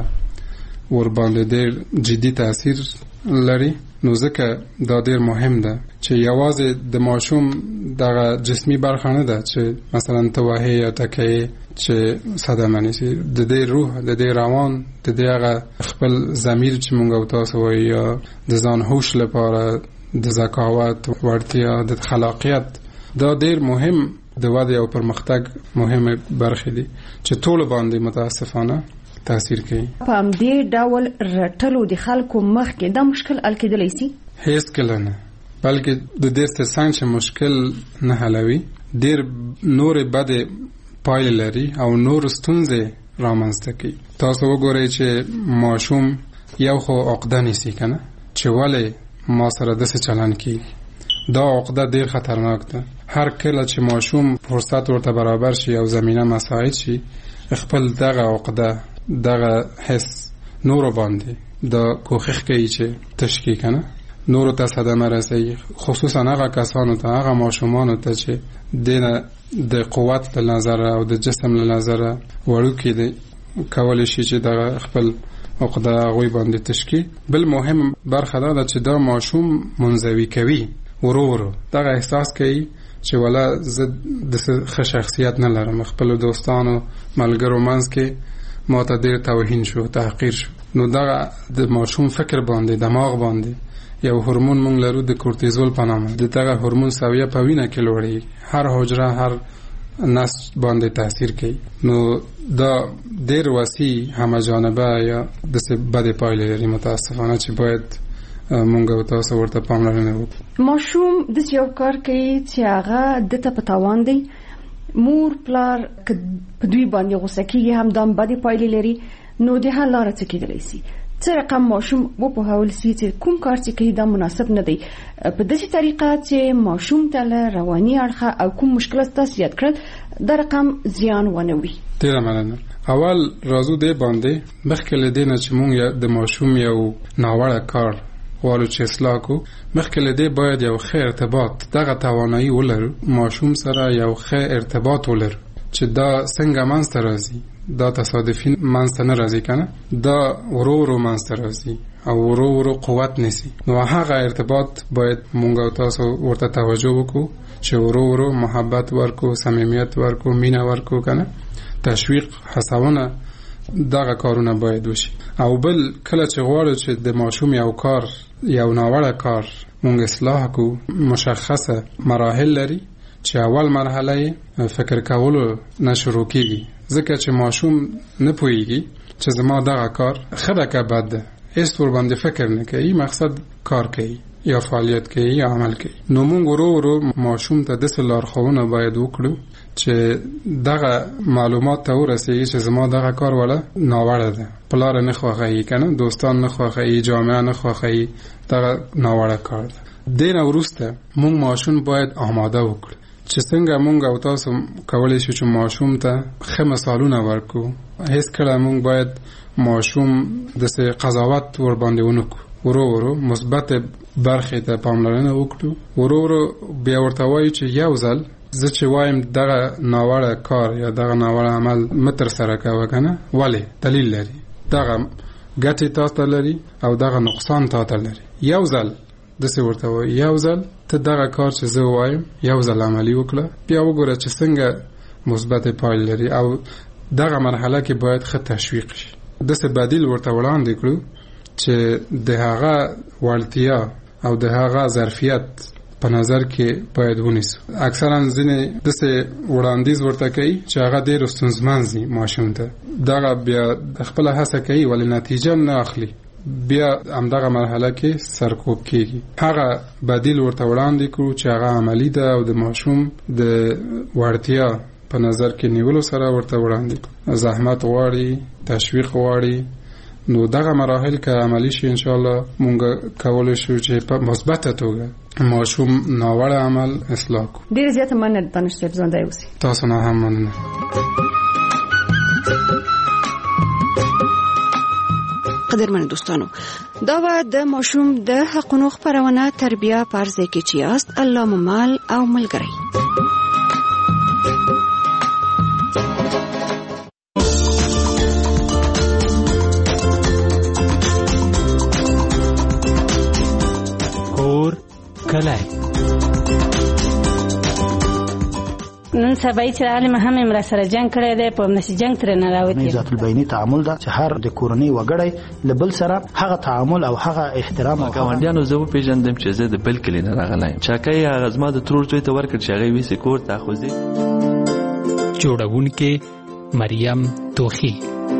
ورباندې ډېر جدي تاثیر لري. نو ځکه دا ډېر مهم ده چې یوازې د ماشوم دغه جسمي برخه نه ده چې مثلا ته وهې یا ټکې چې صدمه نیسي، د دې روح، د دې روان، د دې هغه خپل ضمیر چې مونږ او تاسو وایو، یا د ځان هوش لپاره د ذکاوت، وړتیا، د خلاقیت، دا ډېر مهم د ودې او پرمختګ مهمه برخې دي چې ټول باندې متاسفانه تاثیر کوي. په همدې ډول رټلو د خلکو مخ کې دا مشکل حل کېدلی شي؟ هیڅ کله نه، بلکې د دې څنګه چې مشکل نه حلوي، ډېر نورې بدې پایلې لري او نور ستونزې رامنځته کوي. تاسو وګورئ چې ماشوم یو خو عقده نیسي کنه چې ولې ما سره داسې چلند کېږي. دا عقده ډېر خطرناک ده. هر کله چې ماشوم فرصت ورته برابر شي او زمینه مساعد شي، خپل دغه عقده، دغه حس نورو باندې دا کوښښ کوي چې تشکیل کنه، نورو ته صدمه رسوي، خصوصا هغه کسانو ته، هغه ماشومانو ته چې دینه د قوت له نظره او د جسم له نظره وړوکي دي، کولی شي چې دغه خپل عقده هغوی باندې تشکیل. بل مهم برخه دا ده چې دا ماشوم منزوي کوي، ورو ورو دغه احساس کوي چې ولا زه د ښه شخصیت نه لرم، خپل دوستانو ملګرو منځ کې ما ته ډېر توهین شو، تحقیر شو. نو دا د ماشوم فکر باندې دماغ باندې یو هورمون مونږ لرو د کورتیزول په نامه د دغه هورمون سویه په وینه کې لوړیږي هر حجره هر نسج باندې تاثیر کوي نو دا ډیر وسیع همجانبه یا د څه بد پایلې لري متاسفانه چې باید مونږ او تاسو ورته پاملرنه وکړو. ماشوم د یو کار کوي چې هغه د ته پتاوان دی مور پلار په دوی باندې غوسه کیږي هم دام بد پایلې لري نو د حل لار څه کېدلی شي څه رقم ماشوم و په حواله سي چې کوم کار چې کوي دا مناسب نه دی په داسې طریقه چې ماشوم ته له رواني اړخه او کوم مشکلات تاسو یاد کړل دا رقم زیان ونه وي. ډیره مننه. اول راځو دې باندې مخکې له دې نه چې مونږ د ماشوم یو ناوړه کار والو چې اصلاح کو مخکې له دې باید یو ښه ارتباط دغه توانایي ولرو ماشوم سره یو ښه ارتباط ولرو چې دا څنګه منځته راځي دا تصادفي منځته نه راځي کنه دا ورو ورو منځته راځي او ورو ورو قوت نیسي نو هغه ارتباط باید مونږ او تاسو ورته توجه وکړو چې ورو ورو محبت ورکو صمیمیت ورکو مینه ورکو کنه تشویق هڅونه دغه کارونه باید وشي او بل کله چې غواړو چې د ماشوم یو کار یو ناوړه کار مونږ اصلاح کو مشخصه مراحل لري چې اول مرحله فکر کولو نه شروع کیږي ځکه چې ماشوم نه پوهیږي چې زما دغه کار خده که بد ده هیڅ ور باندې فکر نه کوي مقصد کار کوي یا فعالیت کوي یا عمل کوي نو مونږ ورو ورو ماشوم ته د لارښوونه باید وکړو چې دغه معلومات ته ورسیږي چې زما دغه کار ولا ناوړه ده پلار نه خوښي کنه دوستان نه خوښي جامعه نه خوښي دغه ناوړه کار ده دینه ورسته مونږ ماشوم باید آماده وکړو چې څنګه مونږ او تاسو کولای شو چې ماشوم ته ښه مثالونه ورکو هیڅ کله مونږ باید ماشوم د څه قضاوت ور باندې ونکړو ورو ورو مثبت برخې ته پاملرنه وکړو ورو ورو بیا ورته وایو چې یو ځل زه چې وایم دغه ناوړه کار یا دغه ناوړه عمل متر سره کوه کنه ولې دلیل لري دغه ګټې تاسو لري او دغه نقصان تاسو لري یو ځل د څه ورته وایي یو ځل ته دغه کار چې زه وایم یو ځل عملی وکړه بیا وګوره چې څنګه مثبت پایله لري او دغه مرحله کې باید ښه تشویق شي د څه بدیل ورته وړاندې کړو چې د هغه وړتیا او د هغه ظرفیت په نظر کې باید ونیسو اکثرا ځینې د څه وړاندیز ورته کوي چې هغه ډېر ستونزمن دي ماشوم ته دغه بیا خپل هڅه کوي ولې نتیجه نه اخلي بیا همدغه مرحله کې سرکوب کیږي هغه بدیل ورته وړاندې کړو چې هغه عملی ده او د ماشوم د وړتیا په نظر کې نیولو سره ورته وړاندې کړو زحمت غواړي تشویق غواړي نو دغه مراحل که عملی شي ان شاء الله مونږ کولای شو چې په مثبته توګه ماشوم ناوړه عمل اصلاح کو. ډیر زیات مننه دانش صاحب ژوندی اوسئ. تاسو نه هم مننه. قدرمن دوستانو دا و د ماشوم د حقونو خبرونه تربیه پرځای کې چې است الله ممال او ملګری کور کلای نن سبا چې عالم هم امر سره جنگ کړی دی په نشي جنگ تر نه راوتی ذات البینی تعامل دا چې هر د کورنۍ وګړی لبل سره هغه تعامل او هغه احترام او ګاونډیانو زه په پیژندم چې زه د بل کلی نه راغلایم چاکه هغه زما د ترور ځای ته ورکړ چې هغه وی سکور تاخذي جوړونکې مریم توخی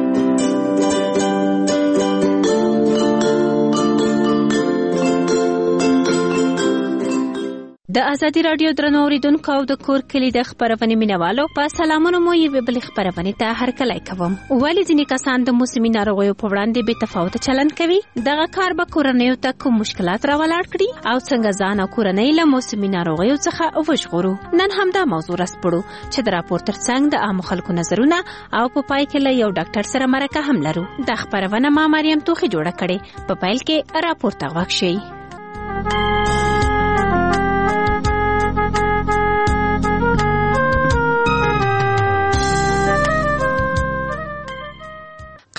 د ازادي رادیو درنو اوریدونکو او د کور کلی د خبرونه مینوالو په سلامونو مو یو بل خبرونه ته هر کله کوم ولې ځینې کسان د موسمي ناروغیو په وړاندې به تفاوت چلند کوي دغه کار به کورنیو ته کوم مشکلات راولاړ کړي او څنګه ځان او کورنۍ له موسمي ناروغیو څخه وژغورو نن هم دا موضوع راسپړو چې د راپور ترڅنګ د عام خلکو نظرونه او په پای کې له یو ډاکټر سره مرکه هم لرو د خبرونه ما مریم توخی جوړه کړې په پایل کې راپور ته واښي.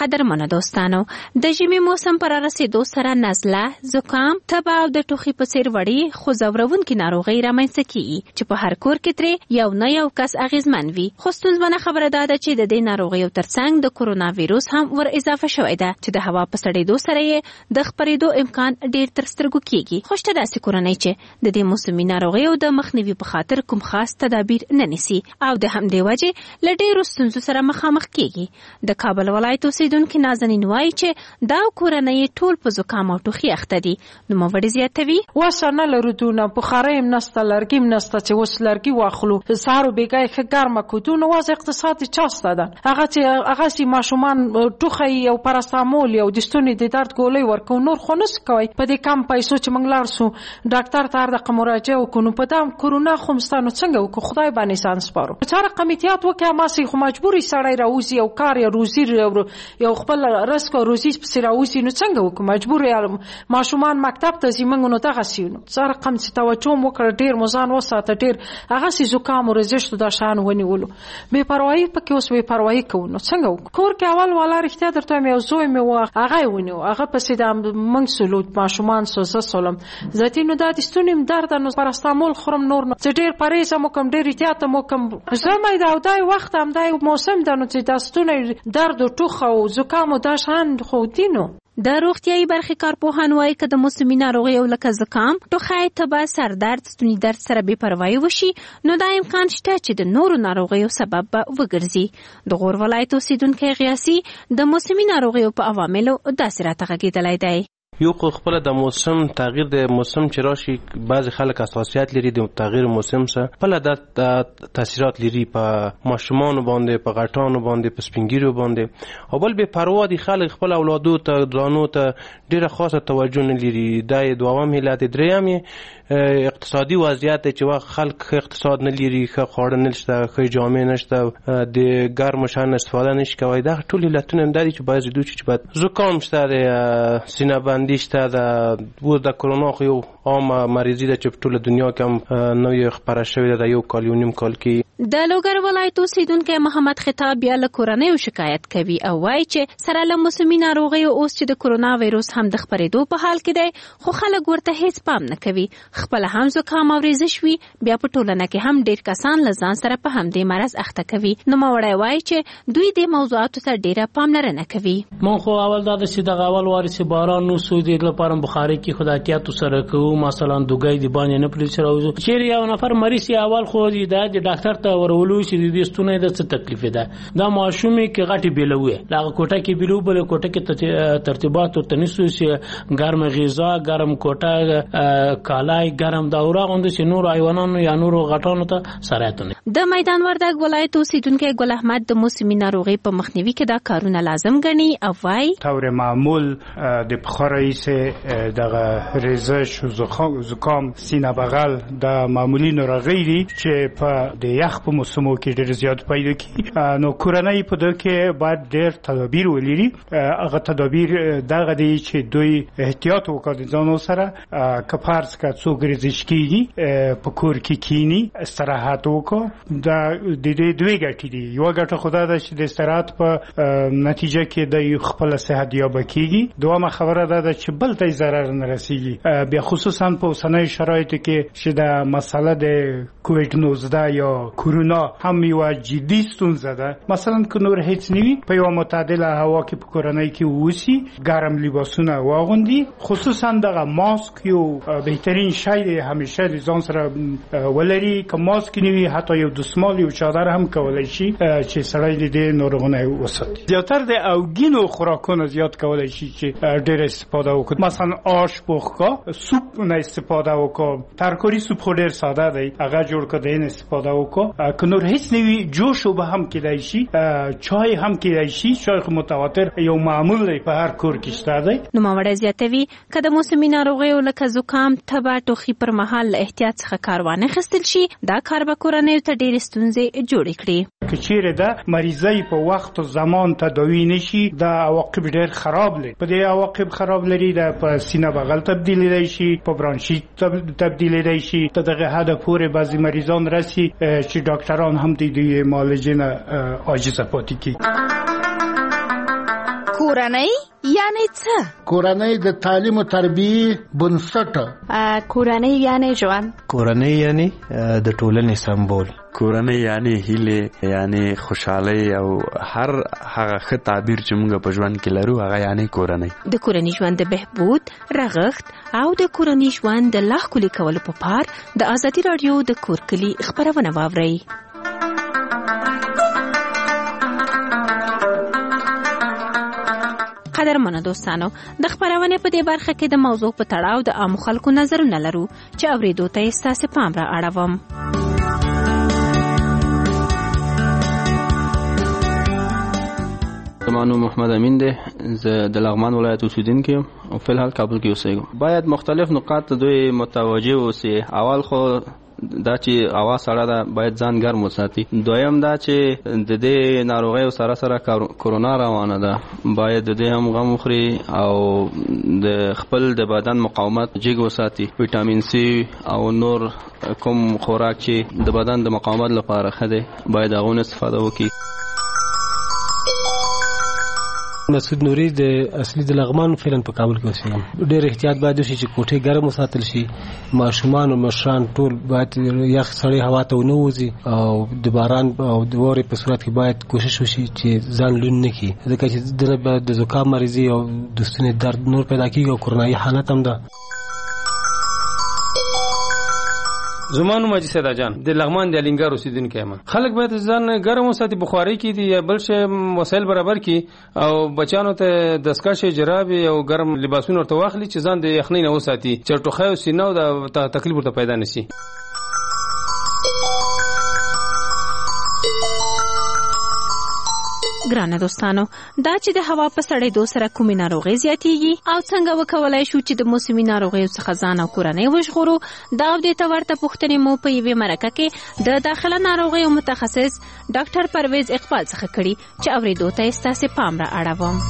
قدرمنو دوستانو د ژمي موسم پر رسیدو سره نزله، زکام، تبه او د ټوخي په څیر وړي خو ځورونکي ناروغۍ رامنځته کیږي چې په هر کور کې ترې یو نه یو کس اغیزمن وي. خو ستونزمنه خبره دا ده چې د دې ناروغیو ترڅنګ د کورونا ویروس هم ور اضافه شوی ده چې د هوا په سړېدو سره یې د خپرېدو امکان ډیر تر سترګو کیږي. خو شته داسې کورنۍ چې د دې موسمي ناروغیو د مخنیوي په خاطر کوم خاص تدابیر نه نیسي او د همدې وجې له ډیرو ستونزو سره مخامخ کیږي. د کابل ولایت اوسیدونکي نازنین وایي چې دا کورنۍ ټول په زکام او ټوخي اخته دي. نوموړې زیاتوي: وسه نه لرو دونه بخارۍ هم نسته، لرګي هم نسته چې اوس لرګي واخلو. سهار و بیګای ښه ګرمه کړو. دونه وضع اقتصادي چاسته ده. هغه چې هغسې ماشومان ټوخی او پاراسټامول او د ستوني د درد ګولۍ ورکوو، نور خو نسو کوی. په دې کم پیسو چې موږ لاړ سو ډاکټر ته هر دقه مراجعه وکړو، نو په دا کورونا خو مستا نو څنګه وکړو؟ خدای باندې ځان سپارو. چا رقم احتیاط وکړي، هماسې خو مجبوري سړی راوځي او کار یا روزي یو خپل رزق او روزي پسې راوځي، نو څنګه وکړو؟ مجبور ماشومان مکتب ته ځي، موږ نو دغسې یو. څه رقم چې توجه م وکړه، ډېر مو ځان وساته، ډېر هغسې زکام او رزشتو دا شیان ونیولو. بې پروایي پکې اوس بې پروایي کوو، نو څنګه وکړو؟ کور کې اول والا رښتیا درته وایم، یو زوی مې و، هغه یې ونیو، هغه پسې د موږ سولو ماشومان سو زه سولم ذاتي، نو دا د ستوني م درد نو پاراسټامول خورم، نور نو زه ډېر پرهیز هم وکړم، ډېر احتیاط هم وکړم. زه مې دا او دا وخت هم دا موسم ده، نو چې دا ستونی درد او ټوخه او زکام او دا شیان خو دي. نو د روغتیايي برخې کارپوهان وایي که د موسمي ناروغیو لکه زکام، ټوخی، تبه، سردرد، ستوني درد سره بې پروایي وشي، نو دا امکان شته چې د نورو ناروغیو سبب به وګرځي. د غور ولایت اوسیدونکی غیاسي د موسمي ناروغیو په عواملو داسې راته غږېدلی دی: یو خو خپل د موسم تغییر د موسم چې راشي، بعضې خلک حساسیت لري د تغییر موسم سره، خپله د تاثیرات لري په ماشومانو باندې، په غټانو باندې، په سپینګیرو باندې. او بل بې پروا دي خلک خپل اولادو ته درانو ته ډېره خاصه توجه نه لري. دا یې دوام علت. درېیم یې اقتصادي وضعیت دی چې وخت خلک ښه اقتصاد نه لري، ښه خواړه نشته، ښه جامې نشته، د ګرمو شیانو استفاده نشي کولی. دغه ټول علتونه هم دا دي چې باعث دي چې باید زکام شته دی، سینه بندي شته ده. اوس د کرونا خو یو عامه مریضي ده چې په ټوله دنیا کې هم نوې خپره شوې ده د یو کال یو نیم کال کې. د لوګر ولایت اوسیدونکی محمد خطاب بیا له کورنیو شکایت کوي او وایي چې سره له موسمي ناروغیو اوس چې د کرونا ویروس هم د خپرېدو په حال کې دی، خو خلک ورته هیڅ پام نه کوي. خپل هم زکام او ریزش وي، بیا په ټولنه کې هم ډېر کسان له ځان سره په همدې مرض اخته کوي. نوموړی وایي چې دوی د موضوعاتو ته ډېره پاملرنه کوي. مونږ خو اول دا ده چې دغه اول وارې چې باران وسو د لپاره بخارۍ کې خو د احتیاطو سره کوو، مثلا دوګۍ د باندې نه پلی چروزو. چیرې یو نفر مریض یې اول خو د ډاکټر ته ورولو چې د دې ستونی د څه تکلیف ده. دا ماشومې کې غټي بیلوي، لاغه کوټه کې بیلو، بل کوټه کې ترتیبات او تنسو چې ګرم غذا، ګرم کوټه، کالای ګرم داورا غوند چې نور حیوانانو یا نور غټانو ته سرایتونه. د میدان وردګ ولایت اوسیدونکی ګل احمد د موسمي ناروغي په مخنیوي کې دا کارونه لازم ګڼي او وايي: طور معمول د بخارۍ سه دغه ریزش او زکام، سینه بغل د معمولی ناروغي دي چې په د یخ په موسمو کې ډېر زیات پیدا کیږي. نو کورنۍ په دغه کې باید ډېر تدابیر ولري. هغه تدابیر دغه دي چې دوی احتیاط وکړي ځانو سره. که فرض کړه څوک ریزش کیږي، په کور کې کینی، استراحت وکړي. دا د دې دوی ګټې دي. یو ګټه خدا ده چې د استراحت په نتیجه کې د خپل صحت یاب کیږي. دوامه خبره ده چې بل ته ضرر نه رسیږي، بیا خصوصا په اوسنۍ شرایطو کې چې د مسله د کووید نوزده یا کورونا هم یو جدي ستونزه ده. مثلا که نور هیڅ نوي، په یو معتدله هوا کې په کورنۍ کې اوسي، ګرم لباسونه واغوندي، خصوصا دغه ماسک یو بهترین شی دی، همیشه د ځان سره ولري. که ماسک نوي، حتی یو دستمال یو چادر هم کولای شي چې سړی د دې ناروغۍ وساتي. زیاتره د اوګینو خوراکونو زیات کولای شي چې ډېر استفاده وکړي. مثلا آش پخکا، سوپ نه استفاده وکړه. ترکاری سوپ خو ډېر ساده دی، هغه جوړ کړه نه استفاده وکړه. که نور هیڅ نوي، جوش به هم کېدای شي، چای هم کېدای شي. چای خو متواتر یو معمول دی، په هر کور کې شته دی. نوموړی زیاتوي که د موسمي ناروغیو لکه زکام، تبه، ټوخي پر مهال له احتیاط څخه کار وانخیستل شي، دا کار به کورنیو ته ډېرې ستونزې جوړې کړي. که چیرې ده مریضۍ په وخت او زمان تداوی نشي، دا عواقب ډېر خراب لري. په دې عواقب خراب لري د په سینه بغل تبدیلی شي، په برانشیت تبدیلی شي. ته دغه حد پورې بعضی مریضان رسي چې ډاکټران هم د دې معالجې نه عاجز پاتې کیږي. کورنۍ یعنی څه؟ کورنۍ د تعلیم او تربیه بنسټ. کورنۍ یعنی ژوند. کورنۍ یعنی د ټولنې سمبول. کورنۍ یعنی هیله، یعنی خوشحالي او هر هغه ښه تعبیر چې موږ په ژوند کې لرو هغه یعنی کورنۍ. د کورنۍ ژوند د بهبود، رغښت او د کورنۍ ژوند د لا ښکلي کولو په پار د ازادي راډیو د کور کلي خبرونه واورئ. قدرمنو دوستانو، د خبرونه په دې برخه کې د موضوع په تړاو د عام خلکو نظرونه لرو چې اوریدو ته ستاسو پام را اړوم. زمانو محمد امین دی، زه د لغمان ولایت اوسیدونکی یم او په الحال کابل کې اوسېږم. باید مختلف نقاط دوی متوجه اوسي. اول خو دا چې هوا سړه ده باید ځان ګرم وساتي. دویم دا چې د دې ناروغیو سره سره کورونا روانه ده، باید د دې هم غم وخوري او د خپل د بدن مقاومت جګ وساتي. ویټامین سی او نور کوم خوراک چې د بدن د مقاومت لپاره ښه دی باید هغه استفاده وکړي. مسعود نوري د اصلي د لغمان فعلا په کابل کې اوسېږم. ډېر احتیاط باید وشي چې کوټې ګرم وساتل شي. ماشومان او مشران ټول باید یخ سړې هوا ته ونه وځي او د باران او د اورې په صورت کې باید کوشش وشي چې ځان لوند نه کړي، ځکه چې دنه د زکام مریضي او د ستوني درد نور پیدا کېږي او کورونایي حالت هم ده. زمانو ماجي سیدا جان د لغمان د الینګار اوسیدونکو یم. خلک باید ځان ګرم وساتي، بخاري کې دي یا بل شی وسایل برابر کړي او بچانو ته دستکشې، جرابې او ګرم لباسونه ورته واخلي چې ځان د یخنۍ نه وساتي، چې ټوخی او سینه او د تکلیف ورته پیدا نشي. ګرانه دوستانو، دا چې د هوا په سړېدو سره کومې ناروغۍ زیاتېږي او څنګه وکولای شو چې د موسمي ناروغیو څخه ځان او کورنۍ وژغورو، دا او دې ته ورته پوښتنې مو په یوې مرکه کې د داخله ناروغیو متخصص ډاکټر پرویز اقبال څخه کړي چې اورېدو ته یې ستاسې پام را اړوم.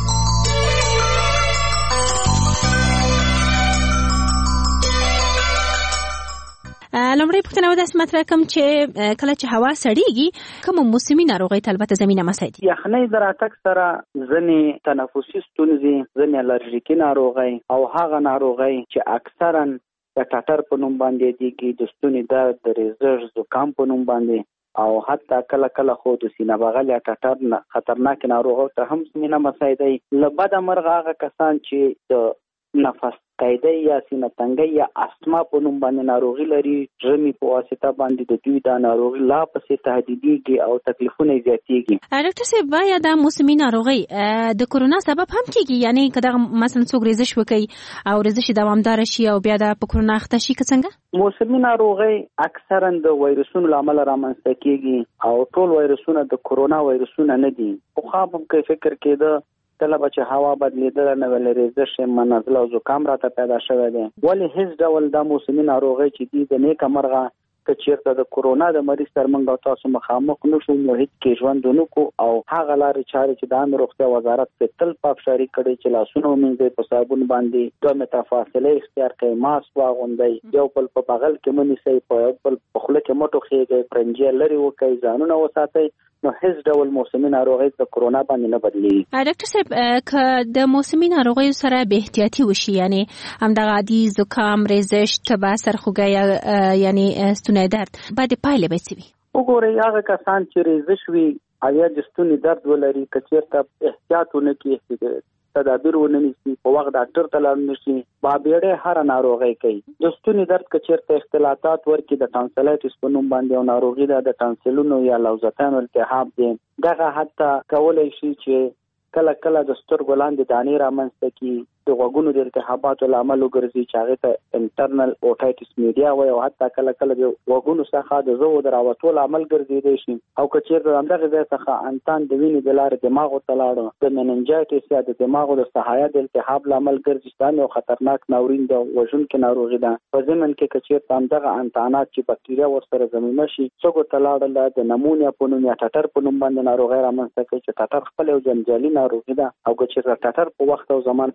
لومړی پوښتنه وداسې مطرح کوم چې کله چې هوا سړیږي کوم موسمي ناروغۍ ته البته زمینه مساعدي. یخنۍ د راتګ سره ځینې تنفسي ستونزې، ځینې الرژیکي ناروغۍ او هغه ناروغۍ چې اکثرا د ټټر په نوم باندې دیږي، د ستوني درد، د ریزش، زکام په نوم باندې او حتی کله کله خو د سینه بغل یا ټټر خطرناک ناروغۍ ته هم زمینه مساعدي. له بده مرغه هغه کسان چې د نفس قیدی یا سینه تنګی یا استما په نوم باندې ناروغي لري، ژمی په واسطه باندې د دوی دا ناروغي لا پسې تهدیدېږي او تکلیفونه زیاتېږي. ډاکټر صاحب، آیا دا موسمي ناروغي د کورونا سبب هم کېږي؟ یعنی که دا مثلا څوک ریزش وکړي او ریزش دوامدار شي او بیا دا په کورونا اخته شي، که څنګه؟ موسمي ناروغي اکثرا د وایرسونو له امله رامنځته کېږي او ټول وایرسونه د کورونا وایرسونه نه دي. پخوا به هم که فکر کېده کله به چې هوا بدلیدله نو ولې ریزش منزل او زکام راته پیدا شوی دی. ولې هیڅ ډول دا موسمي ناروغۍ چې دي د نیکه مرغه که چېرته د کورونا د مریض سره موږ او تاسو مخامخ نه شو، محیط کې ژوند ونه کړو او هغه لارې چارې چې د عامې روغتیا وزارت پرې تل پافشاري کړې چې لاسونه ومینځئ په صابون باندې، دوه متره فاصله اختیار کړئ، ماسک واغوندئ، یو بل په بغل کې مه نیسئ، په یو بل په خوله کې مه ټوخېږئ، پرنجې لرې وکړئ، ځانونه وساتئ، نو هیڅ ډول موسمي ناروغي د کورونا باندې نه بدلیږي. ډاکټر صاحب، که د موسمي ناروغیو سره به احتیاطي وشي، یعنی همدغه عادي زکام، ریزش، تبه، سرخوږی یعنی ستونی درد، باید پایله به څه وي؟ وګورئ، هغه کسان چې ریزش وي او یا د ستوني درد ولري، که چېرته احتیاط ونه کړي، تدابیر ونه نیسي، په وخت ډاکټر ته لاړ نشي، بابېړۍ هره ناروغۍ کوي. د ستوني درد که چېرته اختلاطات ورکړي، د ټانسلایټس په نوم باندې یو ناروغي ده، د ټانسلونو یا لوزتانو التهاب دی، دغه حتی کولی شي چې کله کله د سترګو لاندې دانې رامنځته کړي، د غوږونو د التهاباتو له امله وګرځي چې هغې ته انټرنل اوټایټس میډیا وایي، او حتی کله کله د غوږونو څخه د زغو د راوتو له امل ګرځېدی شي. او که چېرته همدغې ځای څخه انتان د وینې د لارې دماغو ته لاړه، د مننجایټس یا د دماغو د سحایه د التهاب له امل ګرځي، دا یو خطرناک ناورین ده، وژونکې ناروغي ده. په ضمن کې که چېرته همدغه انتانات چې بکټریا ورسره ضمیمه شي، سږو ته لاړله، د نمونیا په نوم یا ټټر په نوم باندې ناروغۍ رامنځته کوي چې ټټر خپل یو جنجالي ناروغي ده، او که چېرته ټټر په وخت او زمان سره درمل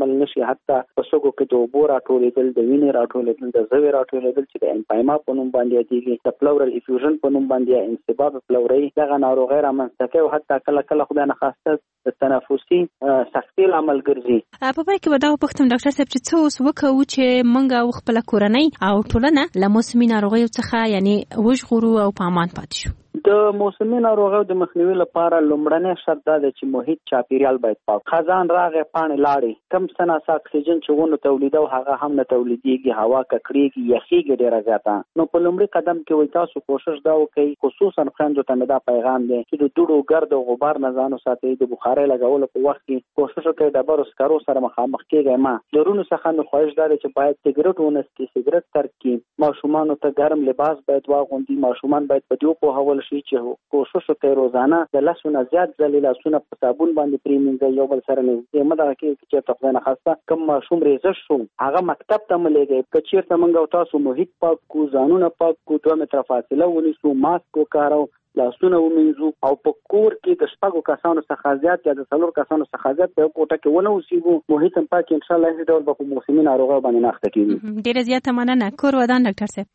عمل نشي. حتی په سګو کې د اوبو راټولېدل، د وینې راټولېدل، د زوی راټولېدل چې د امپایما په نوم باندې یادېږي، د پلورل افیوژن په نوم باندې انسباب پلوري، دغه ناروغۍ رامنځته کوي او حتی کله کله خدای نخواسته د تنفسي سختي لامل ګرځي. په پای کې به دا وپوښتم ډاکټر صاحب چې څه اوس وکړو چې موږ خپل کورنۍ او ټولنه له موسمي ناروغیو څخه یعنی وژغورو او په امان پاتې شو؟ د موسمي ناروغیو د مخنیوي لپاره لومړنی شرط دا دی چې محیط چاپیریال باید پاک. خزان راغی پاڼې لاړې، کم څه ناڅه اکسیجن چې ونو تولیدو هغه هم نه تولیدېږي، هوا ککړېږي، یخېږي ډېره زیاته. نو په لومړي قدم کې وایي تاسو کوشش دا وکړئ، خصوصا خویندو ته مې دا پیغام دی چې د دوړو ګرد او غبار نه ځان وساتئ. د بخارۍ لګولو په وخت کې کوشش وکړئ ډبرو سکرو سره مخامخ کېږئ مه. د ورونو څخه مې خواهش دا دی چې باید سګرټ ونه څکي، سګرټ ترک کړي. ماشومانو ته ګرم لباس باید واغوندي. ماشومان باید په دې وپوهول شي چې کوشش وکړئ روزانه د لسو نه زیات ځلې لاسونه په صابون باندې پرېمنځئ، یو بل سره نږدې مه دغه کېږي چې چېرته خدای نخواسته کوم ماشوم ریزش شو هغه مکتب ته مه لېږئ. که چېرته موږ او تاسو محیط پاک کړو، ځانونه پاک کړو، دوه متره فاصله ونیسو، ماسک وکاروو، لاسونه ومینځو او په کور کې د شپږو کسانو څخه زیات یا د څلور کسانو څخه زیات په یو کوټه کې ونه اوسېږو، محیط هم پاک ان شاء الله هیڅ ډول به په موسمي ناروغیو باندې نه اخته کېږي. ډېره زیاته مننه. کور ودان ډاکټر صاحب.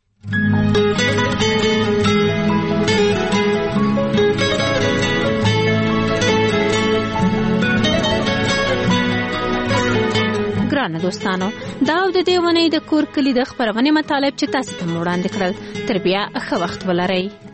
ګرانه دوستانو، دا د دې ونې د کور کلی د خبرونې مطالب چې تاسو ته وړاندې کړل. تر بیا ښه وخت ولرئ.